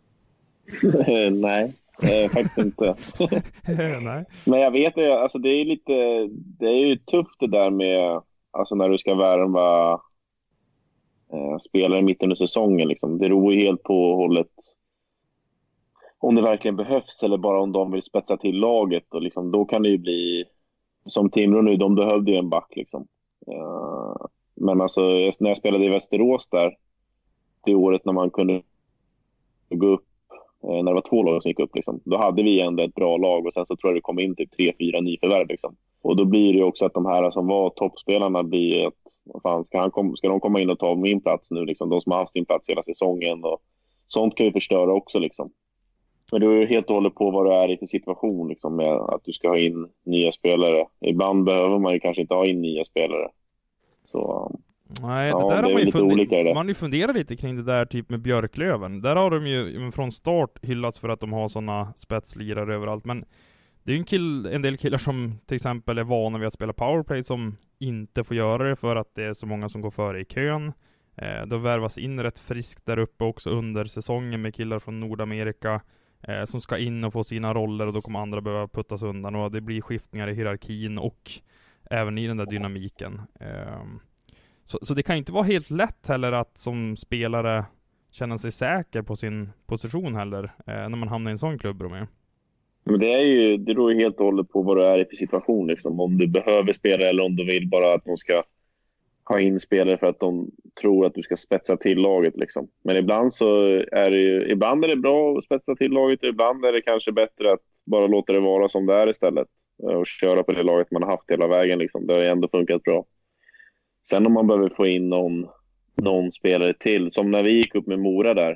Nej, faktiskt inte. Nej. Men jag vet det, alltså det är ju tufft det där med, alltså när du ska värva spelare i mitten av säsongen liksom. Det beror ju helt på hållet om det verkligen behövs, eller bara om de vill spetsa till laget, och liksom, då kan det ju bli som Timrå nu, de behövde ju en back liksom. Men alltså när jag spelade i Västerås där, det året när man kunde gå upp, när det var 2 lag som gick upp liksom, då hade vi ändå ett bra lag, och sen så tror jag det kom in till 3-4 nyförvärv liksom. Och då blir det ju också att de här som var toppspelarna blir att, vad fan, ska de komma in och ta min plats nu liksom, de som har haft sin plats hela säsongen, och sånt kan ju förstöra också liksom. Men det är ju helt och hållet på vad du är i för situation liksom, med att du ska ha in nya spelare. Ibland behöver man ju kanske inte ha in nya spelare. Så nej, det där har man ju funderat lite kring det där typ med Björklöven. Där har de ju från start hyllats för att de har såna spetslirare överallt. Men det är ju en del killar som till exempel är vana vid att spela powerplay som inte får göra det för att det är så många som går före i kön. Då värvas in rätt friskt där uppe också under säsongen med killar från Nordamerika som ska in och få sina roller, och då kommer andra behöva puttas undan, och det blir skiftningar i hierarkin och även i den där dynamiken. Så det kan inte vara helt lätt heller att som spelare känna sig säker på sin position heller när man hamnar i en sån klubb. Men det beror ju helt och hållet på vad du är i för situation. Liksom. Om du behöver spela eller om du vill bara att de ska ha in spelare för att de tror att du ska spetsa till laget. Liksom. Men ibland så är ibland är det bra att spetsa till laget. Ibland är det kanske bättre att bara låta det vara som det är istället. Och köra på det laget man har haft hela vägen. Liksom. Det har ju ändå funkat bra. Sen om man behöver få in någon spelare till. Som när vi gick upp med Mora där.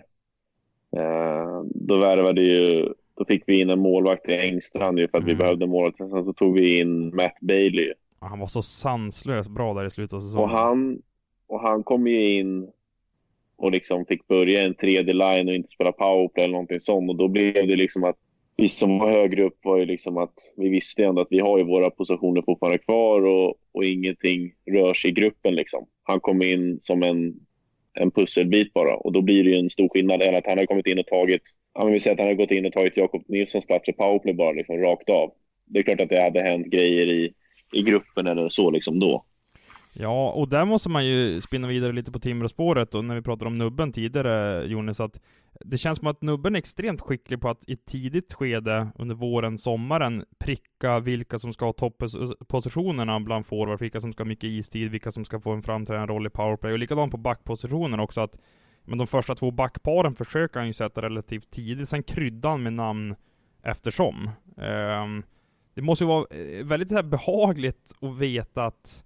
Då fick vi in en målvakt i Engstrand för att vi behövde målvakt. Sen så tog vi in Matt Bailey. Han var så sanslöst bra där i slutet av säsongen. Och han kom ju in och liksom fick börja en tredje line och inte spela powerplay eller någonting sånt. Och då blev det liksom att vi som var högre upp var ju liksom att vi visste ändå att vi har ju våra positioner fortfarande kvar och ingenting rör sig i gruppen liksom. Han kom in som en pusselbit bara. Och då blir det ju en stor skillnad än att han har kommit in och tagit... Ja, men vi säger att han har gått in och tagit Jakob Nilssons plats i powerplay bara liksom rakt av. Det är klart att det hade hänt grejer i gruppen eller så liksom då. Ja, och där måste man ju spinna vidare lite på Timrå-spåret och när vi pratade om Nubben tidigare, Jonas, att det känns som att Nubben är extremt skicklig på att i ett tidigt skede under våren, sommaren pricka vilka som ska ha topppositionerna bland forward, vilka som ska ha mycket istid, vilka som ska få en framträdande roll i powerplay och likadant på backpositionen också att men de första 2 backparen försöker han ju sätta relativt tidigt, sen kryddan med namn eftersom. Det måste ju vara väldigt här behagligt att veta att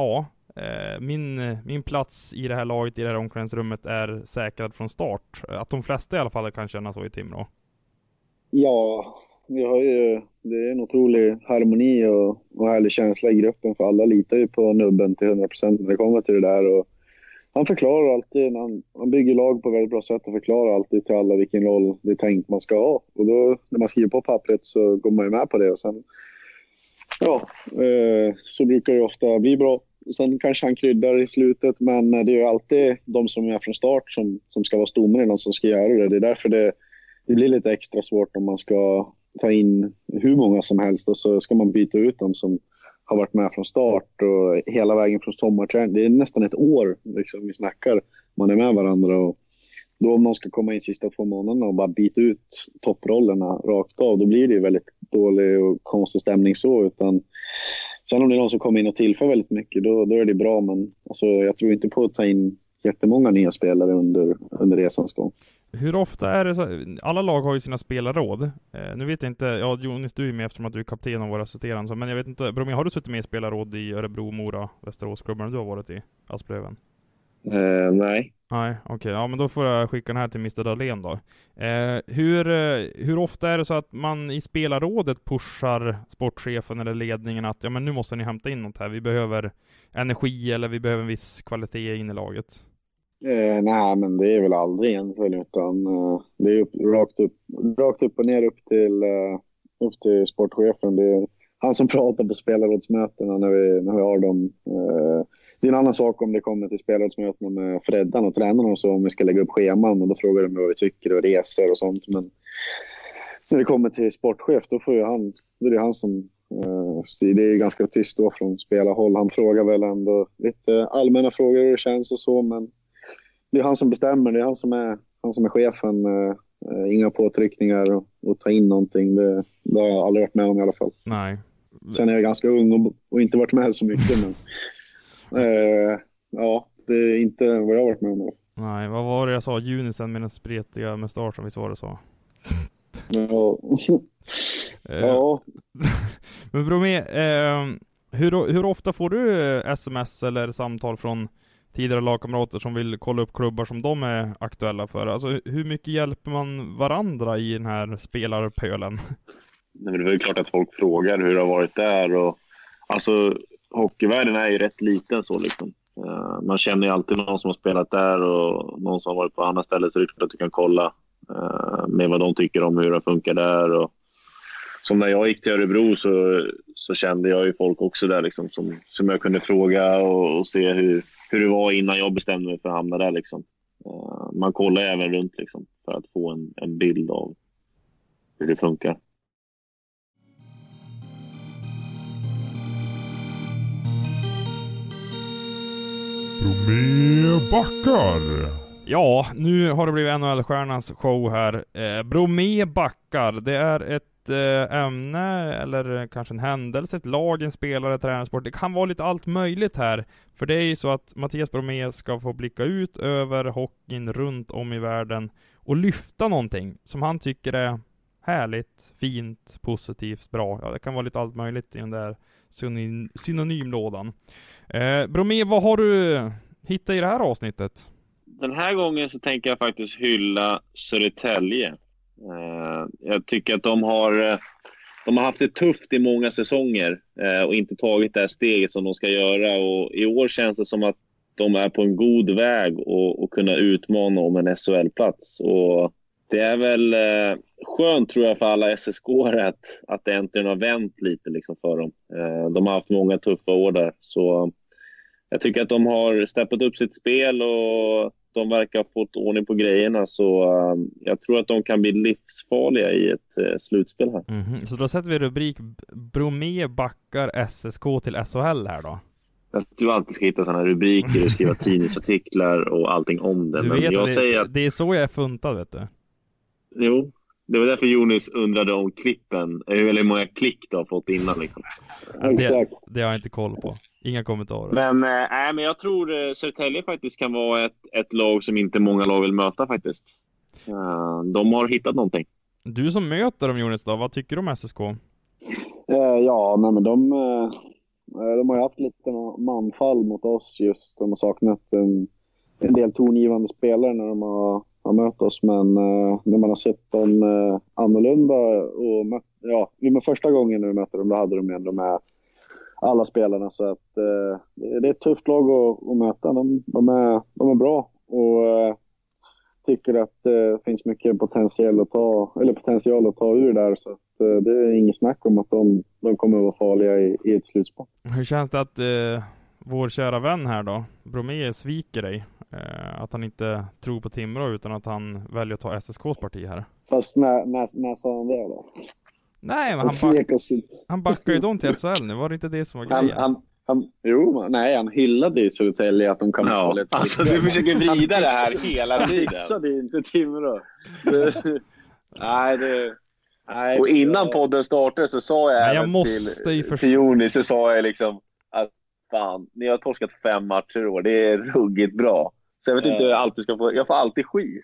min plats i det här laget, i det här omklädningsrummet är säkrad från start. Att de flesta i alla fall kan känna så i Timrå. Ja, det är en otrolig harmoni och härlig känsla i gruppen, för alla litar ju på Nubben till 100% när det kommer till det där. Och han förklarar alltid, han bygger lag på väldigt bra sätt och förklarar alltid till alla vilken roll det är tänkt man ska ha. Och då när man skriver på pappret så går man ju med på det och sen så brukar det ofta bli bra. Sen kanske han kryddar i slutet, men det är ju alltid de som är från start som ska vara stommarna som ska göra det. Det är därför det blir lite extra svårt om man ska ta in hur många som helst och så ska man byta ut dem som har varit med från start och hela vägen från sommarträning. Det är nästan ett år liksom, vi snackar. Man är med varandra och då om någon ska komma in sista 2 månaderna och bara byta ut topprollerna rakt av, då blir det ju väldigt dålig och konstig stämning så. Utan sen om det är någon som kommer in och tillför väldigt mycket, då är det bra. Men alltså, jag tror inte på att ta in jättemånga nya spelare under resans gång. Hur ofta är det så? Alla lag har ju sina spelarråd. Nu vet jag inte, Jonas, du är med eftersom att du är kapten av våra assisterande. Men jag vet inte, Bromé, har du suttit med i spelarråd i Örebro, Mora, Västeråsklubbarna du har varit i Asplöven? Nej. Nej, okej. Ja, men då får jag skicka den här till Mr. Dahlén då. Hur ofta är det så att man i spelarrådet pushar sportchefen eller ledningen att men nu måste ni hämta in något här. Vi behöver energi eller vi behöver en viss kvalitet in i laget? Nej, men det är väl aldrig egentligen, utan det är rakt upp och ner upp till sportchefen. Det är han som pratar på spelarrådsmötena när vi har dem. Det är en annan sak om det kommer till spelarrådsmötena med Freddan och tränarna och så, om vi ska lägga upp scheman och då frågar de vad vi tycker och resor och sånt. Men när det kommer till sportchef då är det han som det är ganska tyst då från spelarhåll. Han frågar väl ändå lite allmänna frågor hur det känns och så, men det är han som bestämmer. Det är han som är chefen. Inga påtryckningar och ta in någonting. Det har jag aldrig varit med om i alla fall. Nej. Sen är jag ganska ung och inte varit med så mycket. Men det är inte vad jag har varit med om. Nej, vad var det jag sa? Junisen med den spretiga mustaschen, visst var det så? Ja. Ja. Men Bromé, hur ofta får du sms eller samtal från tidigare lagkamrater som vill kolla upp klubbar som de är aktuella för? Alltså hur mycket hjälper man varandra i den här spelarpölen? Nej, men det är väl klart att folk frågar hur det har varit där. Och, alltså, hockeyvärlden är ju rätt liten så liksom. Man känner ju alltid någon som har spelat där och någon som har varit på andra ställen, så det är klart att du kan kolla med vad de tycker om hur det funkar där. Och, som när jag gick till Örebro så kände jag ju folk också där liksom, som jag kunde fråga och se hur det var innan jag bestämde mig för att hamna där liksom. Man kollar även runt liksom, för att få en bild av hur det funkar. Bromé backar. Ja, nu har det blivit NHL-stjärnans show här. Bromé backar. Det är ett ämne eller kanske en händelse, ett lag, en spelare, tränarsport. Det kan vara lite allt möjligt här. För det är ju så att Mattias Bromé ska få blicka ut över hockeyn runt om i världen och lyfta någonting som han tycker är härligt, fint, positivt, bra. Ja, det kan vara lite allt möjligt i den där synonymlådan. Bromé, vad har du hittat i det här avsnittet? Den här gången så tänker jag faktiskt hylla Södertälje. Jag tycker att de har haft det tufft i många säsonger och inte tagit det här steget som de ska göra. Och i år känns det som att de är på en god väg och kunna utmana om en SHL-plats. Och det är väl skönt, tror jag, för alla SSK-are att det äntligen har vänt lite liksom för dem. De har haft många tuffa år där. Så jag tycker att de har steppat upp sitt spel och de verkar ha fått ordning på grejerna. Så jag tror att de kan bli livsfarliga i ett slutspel här. Så då sätter vi rubrik Bromé backar SSK till SHL här då. Att du alltid ska hitta sådana rubriker och skriva tidningsartiklar och allting om det. Du men vet, jag säger att... det är så jag är funtad, vet du. Jo, det var därför Jonas undrade om klippen. Hur många klick du har fått innan liksom. Det har jag inte koll på. Inga kommentarer. Men jag tror Södertälje faktiskt kan vara ett lag som inte många lag vill möta faktiskt. De har hittat någonting. Du som möter dem, Jonas, då, vad tycker du om SSK? Men de har ju haft lite manfall mot oss just. De har saknat en del tongivande spelare när de har mött oss. Men när man har sett dem annorlunda och med första gången när vi mötte dem, då hade de ändå med alla spelarna. Så att det är ett tufft lag att möta. De är bra och tycker att det finns mycket potential att ta ur där. Så att det är inget snack om att de kommer att vara farliga i ett slutspel. Hur känns det att vår kära vän här då, Bromé, sviker dig? Att han inte tror på Timrå utan att han väljer att ta SSKs parti här? Fast när sa han det då? Nej, men han backar ju dem till SHL nu. Var det inte det som var grejen? Han hyllade i Södertälje att de kan ha lite. Alltså du försöker vrida det här hela tiden. Han det inte Timrå. Nej, och innan podden startade så sa jag till Jonis, så sa jag liksom att fan, ni har torskat 5 matcher i år. Det är ruggigt bra. Så jag vet inte hur jag alltid ska få. Jag får alltid skit.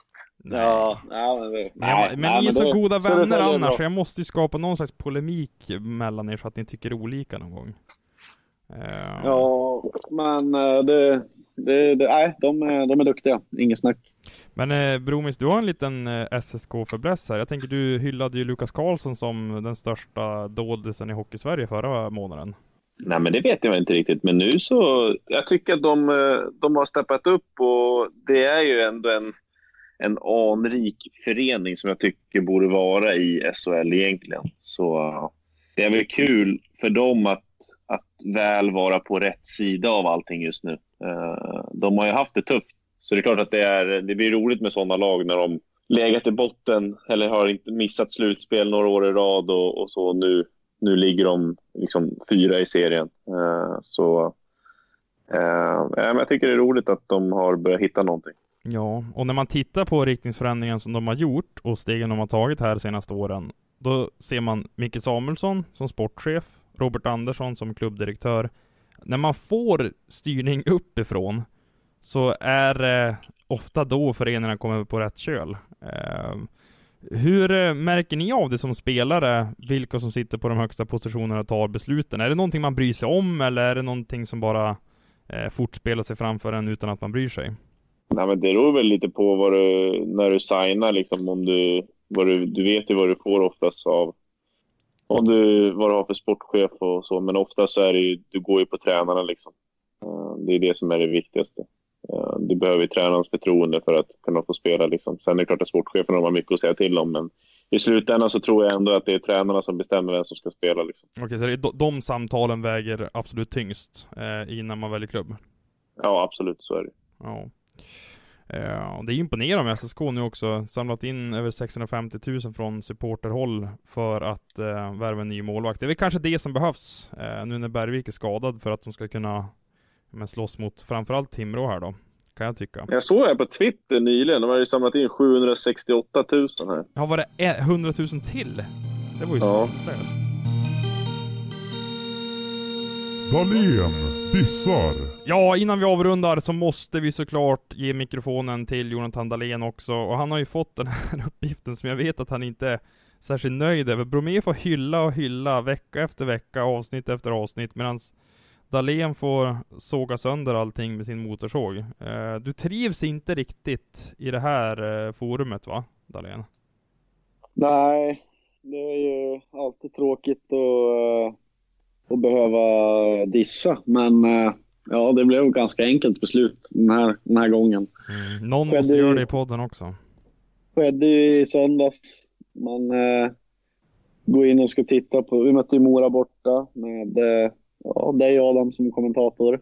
Men ni är så goda vänner annars, så jag måste ju skapa någon slags polemik mellan er så att ni tycker olika någon gång. Ja, men de är duktiga. Ingen snack. Men Bromis, du har en liten SSK-förbräss här. Jag tänker, du hyllade ju Lukas Karlsson som den största dådisen i Hockey-Sverige förra månaden. Nej, men det vet jag inte riktigt. Men nu så, jag tycker att de har steppat upp och det är ju ändå en anrik förening som jag tycker borde vara i SHL egentligen. Så det är väl kul för dem att väl vara på rätt sida av allting just nu. De har ju haft det tufft. Så det är klart att det blir roligt med sådana lag när de legat i botten eller har inte missat slutspel några år i rad och så. Nu ligger de liksom 4 i serien. Men jag tycker det är roligt att de har börjat hitta någonting. Ja, och när man tittar på riktningsförändringen som de har gjort och stegen de har tagit här de senaste åren, då ser man Micke Samuelsson som sportchef, Robert Andersson som klubbdirektör. När man får styrning uppifrån så är det ofta då föreningarna kommer på rätt köl. Hur märker ni av det som spelare, vilka som sitter på de högsta positionerna och tar besluten? Är det någonting man bryr sig om eller är det någonting som bara fortspelar sig framför en utan att man bryr sig? Nej, men det beror väl lite på när du signar liksom, om du vet ju vad du får oftast av vad du har för sportchef och så, men oftast så är det ju, du går ju på tränarna liksom. Det är det som är det viktigaste. Du behöver tränarens förtroende för att kunna få spela liksom. Sen är det klart att sportchefen har mycket att säga till om, men i slutändan så tror jag ändå att det är tränarna som bestämmer vem som ska spela liksom. Okej, så det är de samtalen väger absolut tyngst innan man väljer klubb? Ja, absolut, så är det. Ja. Det är imponerande med SSK nu också. Samlat in över 650 000 från supporterhåll för att värva en ny målvakt. Det är väl kanske det som behövs nu när Bergvik är skadad för att de ska kunna slåss mot framförallt Timrå här då. kan jag tycka. Jag såg här på Twitter nyligen, de har ju samlat in 768 000 här. Ja, var det 100 000 till? Det var ju sanslöst. Dahlén dissar. Ja, innan vi avrundar så måste vi såklart ge mikrofonen till Jonathan Dahlén också. Och han har ju fått den här uppgiften som jag vet att han inte är särskilt nöjd över. Bromé får hylla vecka efter vecka, avsnitt efter avsnitt, medan Dahlén får såga sönder allting med sin motorsåg. Du trivs inte riktigt i det här forumet, va, Dahlén? Nej, det är ju alltid tråkigt att behöva dissa. Men ja, det blev ett ganska enkelt beslut den här gången. Någon måste göra det i podden också. Skedde ju i söndags. Man går in och ska titta på... Vi mötte ju Mora borta med dig Adam som kommentator.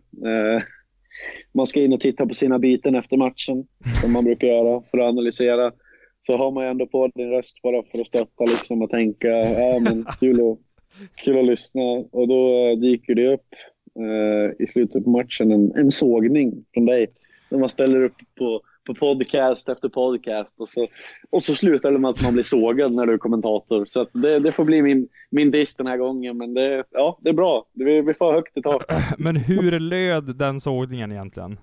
Man ska in och titta på sina byten efter matchen, som man brukar göra för att analysera. Så har man ju ändå på din röst bara för att stötta liksom, och tänka men kul att lyssna. Och då dyker det upp i slutet på matchen en sågning från dig. När man ställer upp på podcast efter podcast och så slutar det med att man blir sågad när du är kommentator. Så att det får bli min diss den här gången. Men det är bra. Vi får högt i tak. Men hur löd den sågningen egentligen?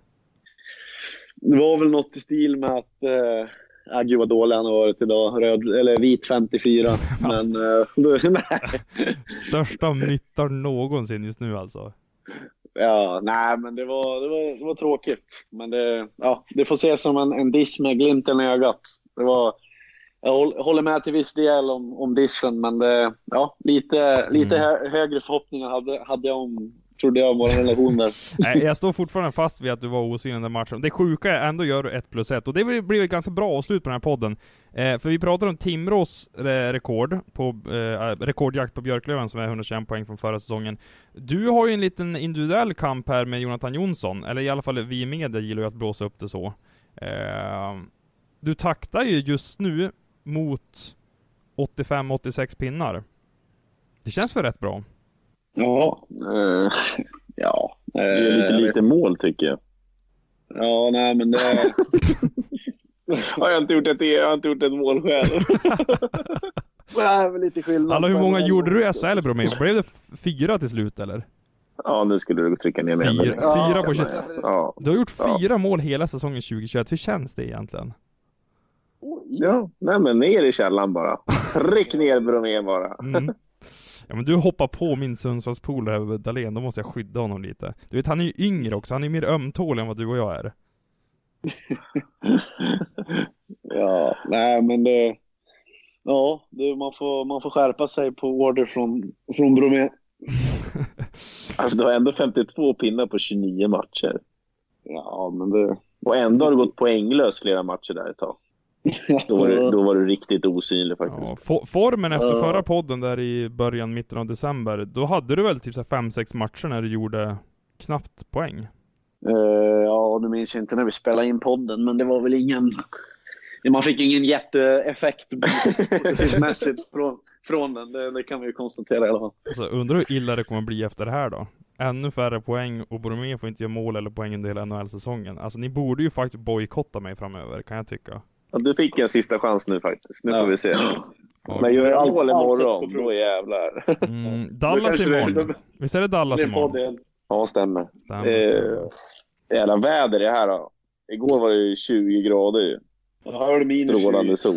Det var väl något i stil med att gud vad dålig han har varit idag. Röd, eller vit 54. Men nej. Största myttar någonsin just nu alltså. Ja, nej, men det var tråkigt. Men det får ses som en diss med glimten i ögat. Jag håller med till viss del om dissen, men lite högre förhoppningar hade jag trodde jag om vår relation där. Nej, jag står fortfarande fast vid att du var osynlig den matchen. Det sjuka är ändå gör du 1+1 och det blir ett ganska bra avslut på den här podden. För vi pratar om Timrås rekord på rekordjakt på Björklöven som är 121 poäng från förra säsongen. Du har ju en liten individuell kamp här med Jonathan Jonsson, eller i alla fall vi i media gillar ju att blåsa upp det så. Du taktar ju just nu mot 85-86 pinnar. Det känns väl rätt bra? Ja, det är lite mål tycker jag. Ja, nej men det jag har inte gjort ett mål själv. Det är väl lite skillnad. Alla, hur många gjorde du i SHL, Bromé? Blev det 4 till slut eller? Ja, nu skulle du trycka ner mig. 4 på 20. Ja. Du har gjort 4 mål hela säsongen 2021. Hur känns det egentligen? Ja, nej men ner i källan bara. Tryck ner Bromé bara. Ja, men du hoppar på min Sundsvallspolare över Dahlén, då måste jag skydda honom lite. Du vet, han är ju yngre också, han är mer ömtålig än vad du och jag är. Ja, nej men man får skärpa sig på order från Bromé. Alltså du har ändå 52 pinnar på 29 matcher. Ja, men det... Och ändå har du gått poänglös flera matcher där ett tag. Då var du riktigt osynlig faktiskt. Ja, formen efter förra podden där i mitten av december, då hade du väl typ 5-6 matcher när du gjorde knappt poäng? Ja, du minns inte när vi spelade in podden, men det var väl man fick ingen jätteeffekt mässigt från den, det kan vi ju konstatera i alla fall. Alltså, undrar hur illa det kommer bli efter det här då? Ännu färre poäng och Bromé får inte göra mål eller poäng under hela NHL-säsongen. Alltså ni borde ju faktiskt bojkotta mig framöver, kan jag tycka. Ja, du fick en sista chans nu faktiskt. Nu får vi se. Ja. Men gör jag mål imorgon, då jävlar. Dallas imorgon. Visst är det Dallas imorgon? Ja, stämmer. Jävla väder det här då. Igår var det 20 grader ju. Ja, här var det minus 20. Strålande sol.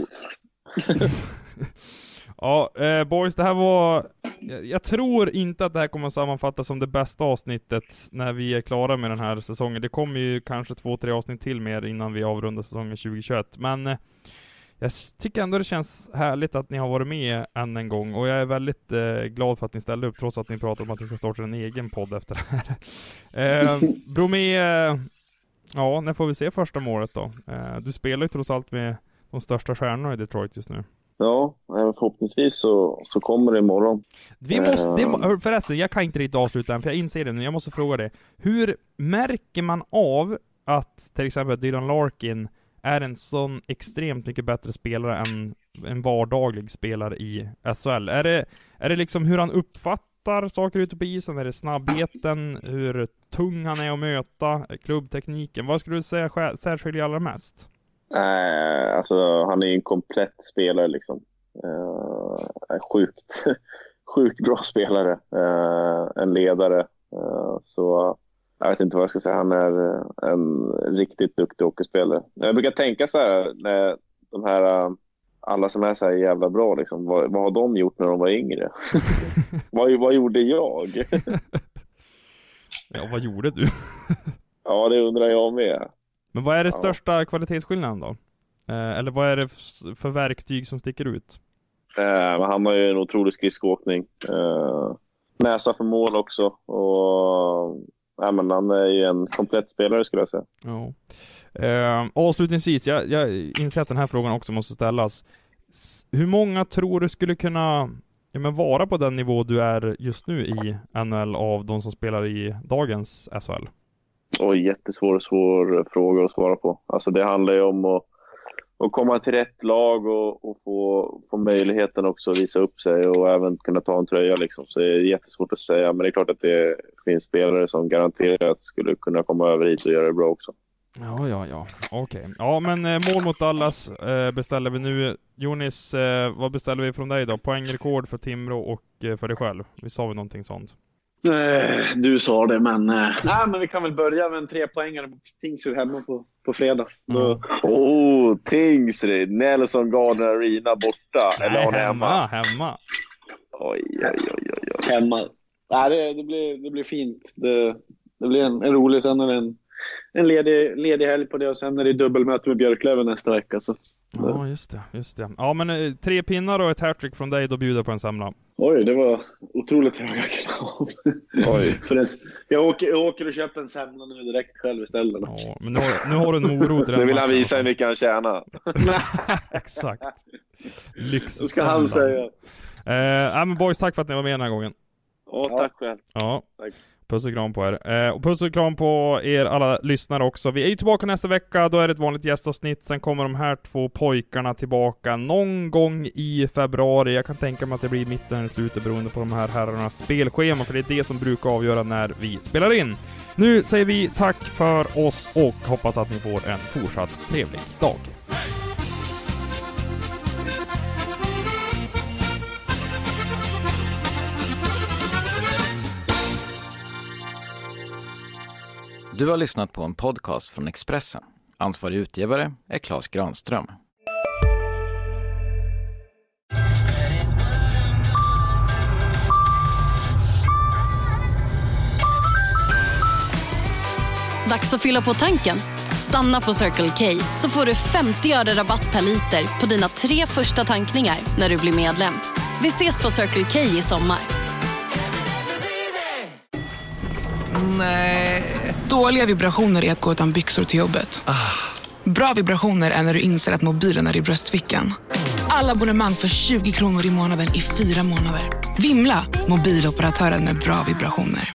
Ja, boys, det här var... Jag tror inte att det här kommer att sammanfattas som det bästa avsnittet när vi är klara med den här säsongen. Det kommer ju kanske 2-3 avsnitt till mer innan vi avrundar säsongen 2021. Men jag tycker ändå det känns härligt att ni har varit med än en gång. Och jag är väldigt glad för att ni ställde upp, trots att ni pratar om att ni ska starta en egen podd efter det här. Bromé, ja, när får vi se första målet då? Du spelar ju trots allt med de största stjärnorna i Detroit just nu. Ja, förhoppningsvis så kommer det imorgon. Vi måste, förresten, jag kan inte riktigt avsluta den, för jag inser det nu. Jag måste fråga dig. Hur märker man av att till exempel Dylan Larkin är en sån extremt mycket bättre spelare än en vardaglig spelare i SHL? Är det liksom hur han fattar saker ute på isen? Är det snabbheten? Hur tung han är att möta? Klubbtekniken? Vad skulle du säga särskiljer allra mest? Alltså han är en komplett spelare liksom. Sjukt bra spelare. En ledare. Så jag vet inte vad jag ska säga. Han är en riktigt duktig hockeyspelare. Jag brukar tänka så här när de här alla som är så här jävla bra liksom, vad har de gjort när de var yngre? vad gjorde jag? Ja, vad gjorde du? Ja, det undrar jag med. Men vad är det största kvalitetsskillnaden då? Eller vad är det för verktyg som sticker ut? Han har ju en otrolig skridskåkning. Näsa för mål också. Och men han är ju en komplett spelare skulle jag säga. Ja. Avslutningsvis, jag inser att den här frågan också måste ställas. Hur många tror du skulle kunna vara på den nivå du är just nu i NHL av de som spelar i dagens SHL? Jättesvår fråga att svara på. Alltså det handlar ju om att komma till rätt lag och få möjligheten också att visa upp sig och även kunna ta en tröja liksom. Så det är jättesvårt att säga, men det är klart att det finns spelare som garanterat skulle kunna komma över hit och göra det bra också. Ja. Okej. Ja, men mål mot Dallas beställer vi nu. Jonas, vad beställer vi från dig då? Poängrekord för Timrå och för dig själv. Vi sa väl någonting sånt? Du sa det, men men vi kan väl börja med en 3-poängare mot Tingsryd hemma på fredag. Tingsryd, Nelson Gardner Arena borta. Nej, eller hemma. Oj. Hemma. Nej, det blir fint. Det blir en rolig, sen är det en ledig helg på det, och sen är det dubbelmöte med Björklöven nästa vecka. Så. Ja, just det. Ja, men 3 pinnar och ett hattrick från dig, då bjuder på en semla. Oj, det var otroligt höga krav. Oj. Jag åker och köper en semla nu direkt själv istället. Ja, men nu har du en morot. Nu vill han visa hur mycket han tjänar. Exakt. Lyx. Det ska han säga. Men boys, tack för att ni var med den här gången. Tack själv. Ja. Tack. Puss och kram på er. Och puss och kram på er alla lyssnare också. Vi är ju tillbaka nästa vecka. Då är det ett vanligt gästavsnitt. Sen kommer de här 2 pojkarna tillbaka någon gång i februari. Jag kan tänka mig att det blir mitten eller slutet beroende på de här herrarnas spelschema. För det är det som brukar avgöra när vi spelar in. Nu säger vi tack för oss och hoppas att ni får en fortsatt trevlig dag. Du har lyssnat på en podcast från Expressen. Ansvarig utgivare är Claes Granström. Dags att fylla på tanken. Stanna på Circle K så får du 50 öre rabatt per liter på dina 3 första tankningar när du blir medlem. Vi ses på Circle K i sommar. Nej. Dåliga vibrationer är att gå utan byxor till jobbet. Bra vibrationer är när du inser att mobilen är i bröstfickan. Alla abonnemang för 20 kronor i månaden i 4 månader. Vimla, mobiloperatören med bra vibrationer.